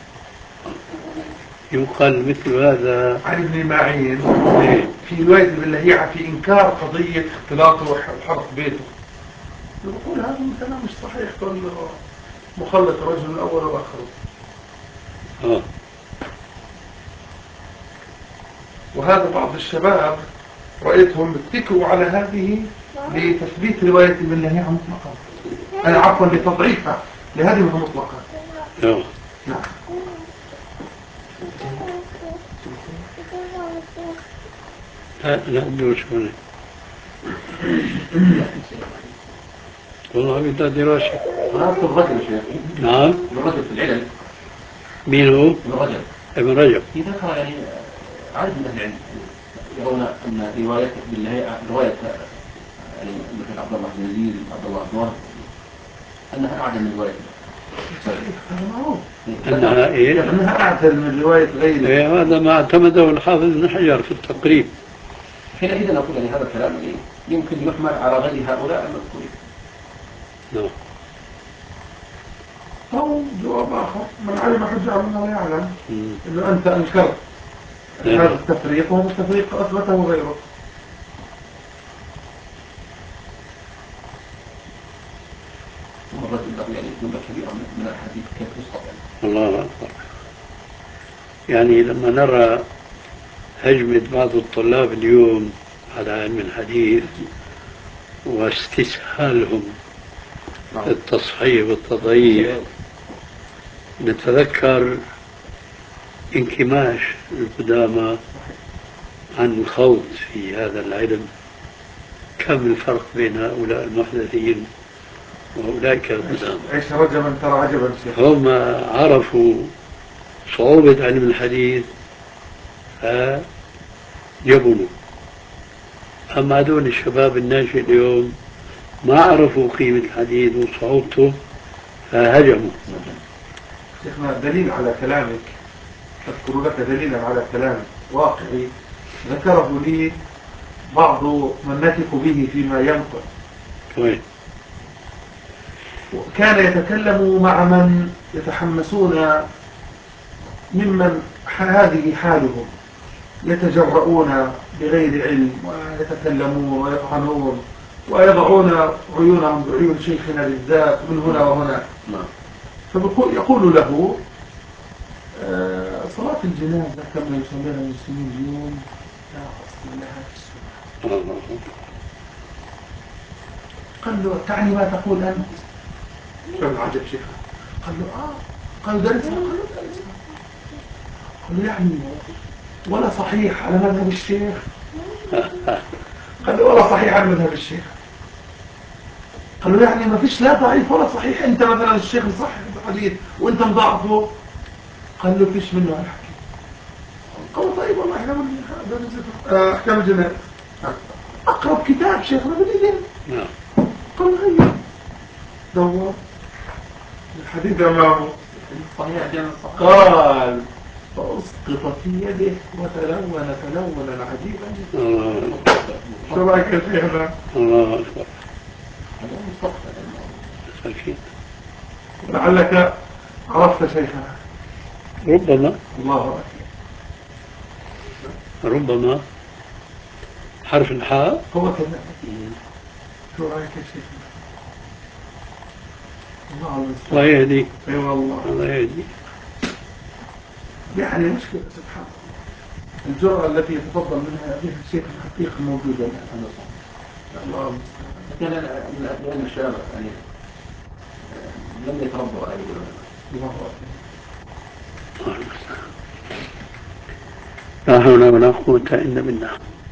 A: يقال مثل هذا
J: عن ابن معين في رواية ابن لهيعة في إنكار قضية اختلاطه وحرق بيته. يقول هذا مثلا مش صحيح، كله مخلط الرجل الأول وآخره.
A: آه. وهذا
J: بعض الشباب رأيتهم اتكوا على هذه لتثبيت رواية ابن لهيعة مطلقا. أنا عفوا لتضعيفها لهذه مطلقا.
A: آه.
J: نعم.
A: لا لا ندوش هنا. والله بدها دراسة.
K: هذا ابن رجب شيخ.
A: نعم.
K: ابن رجب في العلل.
A: مين هو؟
K: ابن رجب.
A: ابن رجب.
K: في ذكر يعني عدد من أهل العلم يرون أن رواية ابن لهيعة رواية يعني مثل عبد الله بن يزيد عبد الله بن وهب أنها أعدل من رواية.
A: أنها إيه؟
J: أنها أعدل من رواية غيره.
A: إيه هذا ما اعتمده الحافظ بن حجر في التقريب.
K: حينئذ نقول يعني هذا الكلام يمكن يحمل على غير هؤلاء المذكورين.
A: نعم.
J: أو جواب آخر من علم حجة منه لا يعلم إنه أنت أنكرت هذا التفريق وهذا التفريق أثبته غيره.
K: الرجل له يعني جملة كبيرة من الحديث كيف يسقط يعني.
A: الله أكبر. يعني لما نرى هجمة بعض الطلاب اليوم على علم الحديث واستسهالهم التصحيح والتضعيف، نتذكر انكماش القدامى عن الخوض في هذا العلم. كم الفرق بين هؤلاء المحدثين وأولئك القدامى.
J: عيش رجبا ترى عجبا.
A: هم عرفوا صعوبة علم الحديث فجبنوا. أما هذول الشباب الناشئ اليوم ما عرفوا قيمة الحديث وصعوبته فهجموا.
J: شيخنا دليل على كلامك، أذكر لك دليلا على كلام واقعي ذكره لي بعض من نثق به فيما ينقل.
A: طيب.
J: كان يتكلم مع من يتحمسون ممن هذه حالهم يتجرؤون بغير علم ويتكلمون ويطعنون ويضعون عيونهم بعيون شيخنا بالذات من هنا وهنا. فيقول له آه صلاة الجنازة كما يسميها المسلمين اليوم لا أصل لها في السنة. قال له تعني ما تقول أنت؟ كم عجب شيخنا. قال له آه. قال درسها. قال له درسها. قال له يعني ولا صحيح على مذهب الشيخ؟ قال له ولا صحيح على مذهب الشيخ. قال له يعني ما فيش لا ضعيف ولا صحيح، انت مثلا الشيخ صحيح الحديث وانت مضاعفه؟ قال له فيش منه الحكي. قال طيب والله احنا بدنا احكام الجنائز اقرب كتاب شيخنا بالايدين. قال له هيا دور الحديث امامه صحيح. قال فاسقط في يده وتلون تلونا عجيبا. شو رايك يا شيخنا؟ الله اكبر. لعلك عرفت شيخنا.
A: ربما.
J: الله أكبر.
A: ربما حرف الحاء
J: هو كذا. شو رأيك يا شيخنا؟
A: الله يهديك.
J: اي والله
A: الله يهديك.
J: يعني مشكلة سبحان الله الجرأة التي يتفضل منها بها الشيخ الحقيقة موجودة الآن. الله
K: كان من أبناء الشباب يعني لم يتربوا على
J: الله أكبر.
A: لا حول ولا قوة إلا بالله.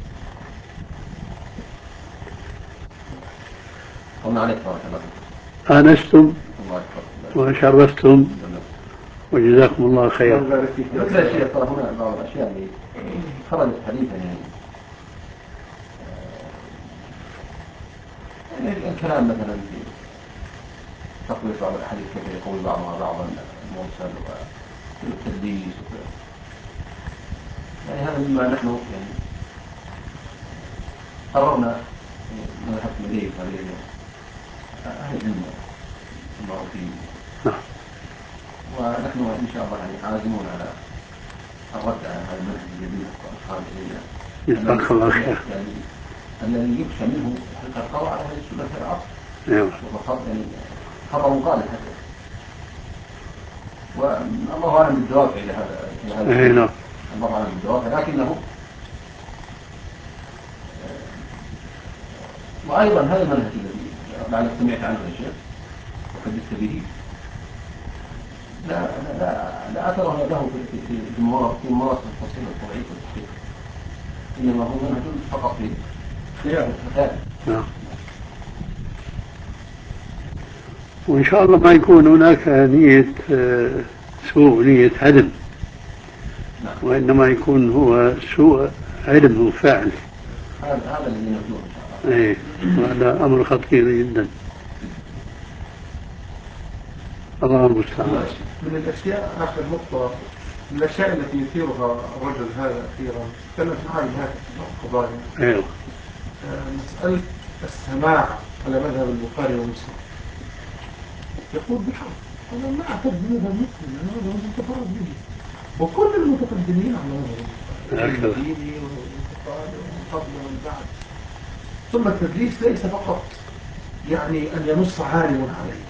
K: قلنا عليك بارك الله.
A: آنستم وشرفتم وجزاكم الله خير.
K: مثل الشيء ترى هنا بعض الأشياء اللي خرجت حديثا يعني يعني الكلام مثلا في تقوية بعض الأحاديث كيف يقول بعضها بعضا المرسل والتدليس يعني هذا مما نحن يعني قررنا نذهب إليه هذه أهل العلم المعروفين ونحن إن شاء الله يعني عازمون على الرد على هذا المنهج الجديد وأصحاب الجديد.
A: جزاك الله خير.
K: الذي يخشى منه حقيقة القضاء على هذه السنة في العصر.
A: أيوه.
K: وخط يعني خطأ مقابل حتى. والله أعلم بالدوافع إلى هذا إلى هذا.
A: أي نعم.
K: الله أعلم بالدوافع لكنه وأيضا هذا المنهج الذي لعلك سمعت عنه يا شيخ وحدثت به لا لا لا أثر له في في في ممارسة التصحيح والتضعيف والتحقيق إنما هو منهج فقط في خيار الخيال.
A: نعم. وإن شاء الله ما يكون هناك نية سوء نية هدم. نعم. وإنما يكون هو سوء علم وفعل.
K: هذا هذا الذي نرجوه إن شاء الله.
A: إيه هذا أمر خطير جدا. الله المستعان.
J: من الأشياء آخر نقطة من الأشياء التي يثيرها الرجل هذا أخيرا تكلم معي هذه القضايا.
A: أيوه.
J: مسألة السماع على مذهب البخاري ومسلم. يقول بحق أنا ما أعتقد مذهب مسلم أنا مذهب متفرد به وكل المتقدمين على مذهب البخاري والانتقال والقبل والبعد. ثم التدليس ليس فقط يعني أن ينص عالم عليه.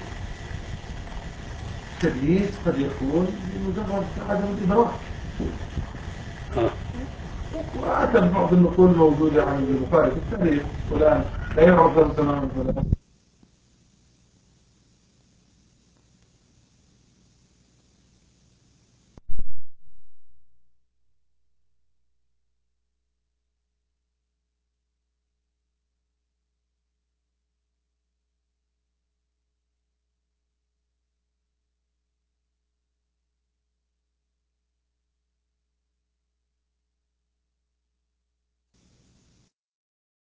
J: التدليس قد يكون بمجرد عدم الإدراك. وأتى بعض النقول موجودة عن البخاري في التاريخ فلان لا يعرف تماما فلان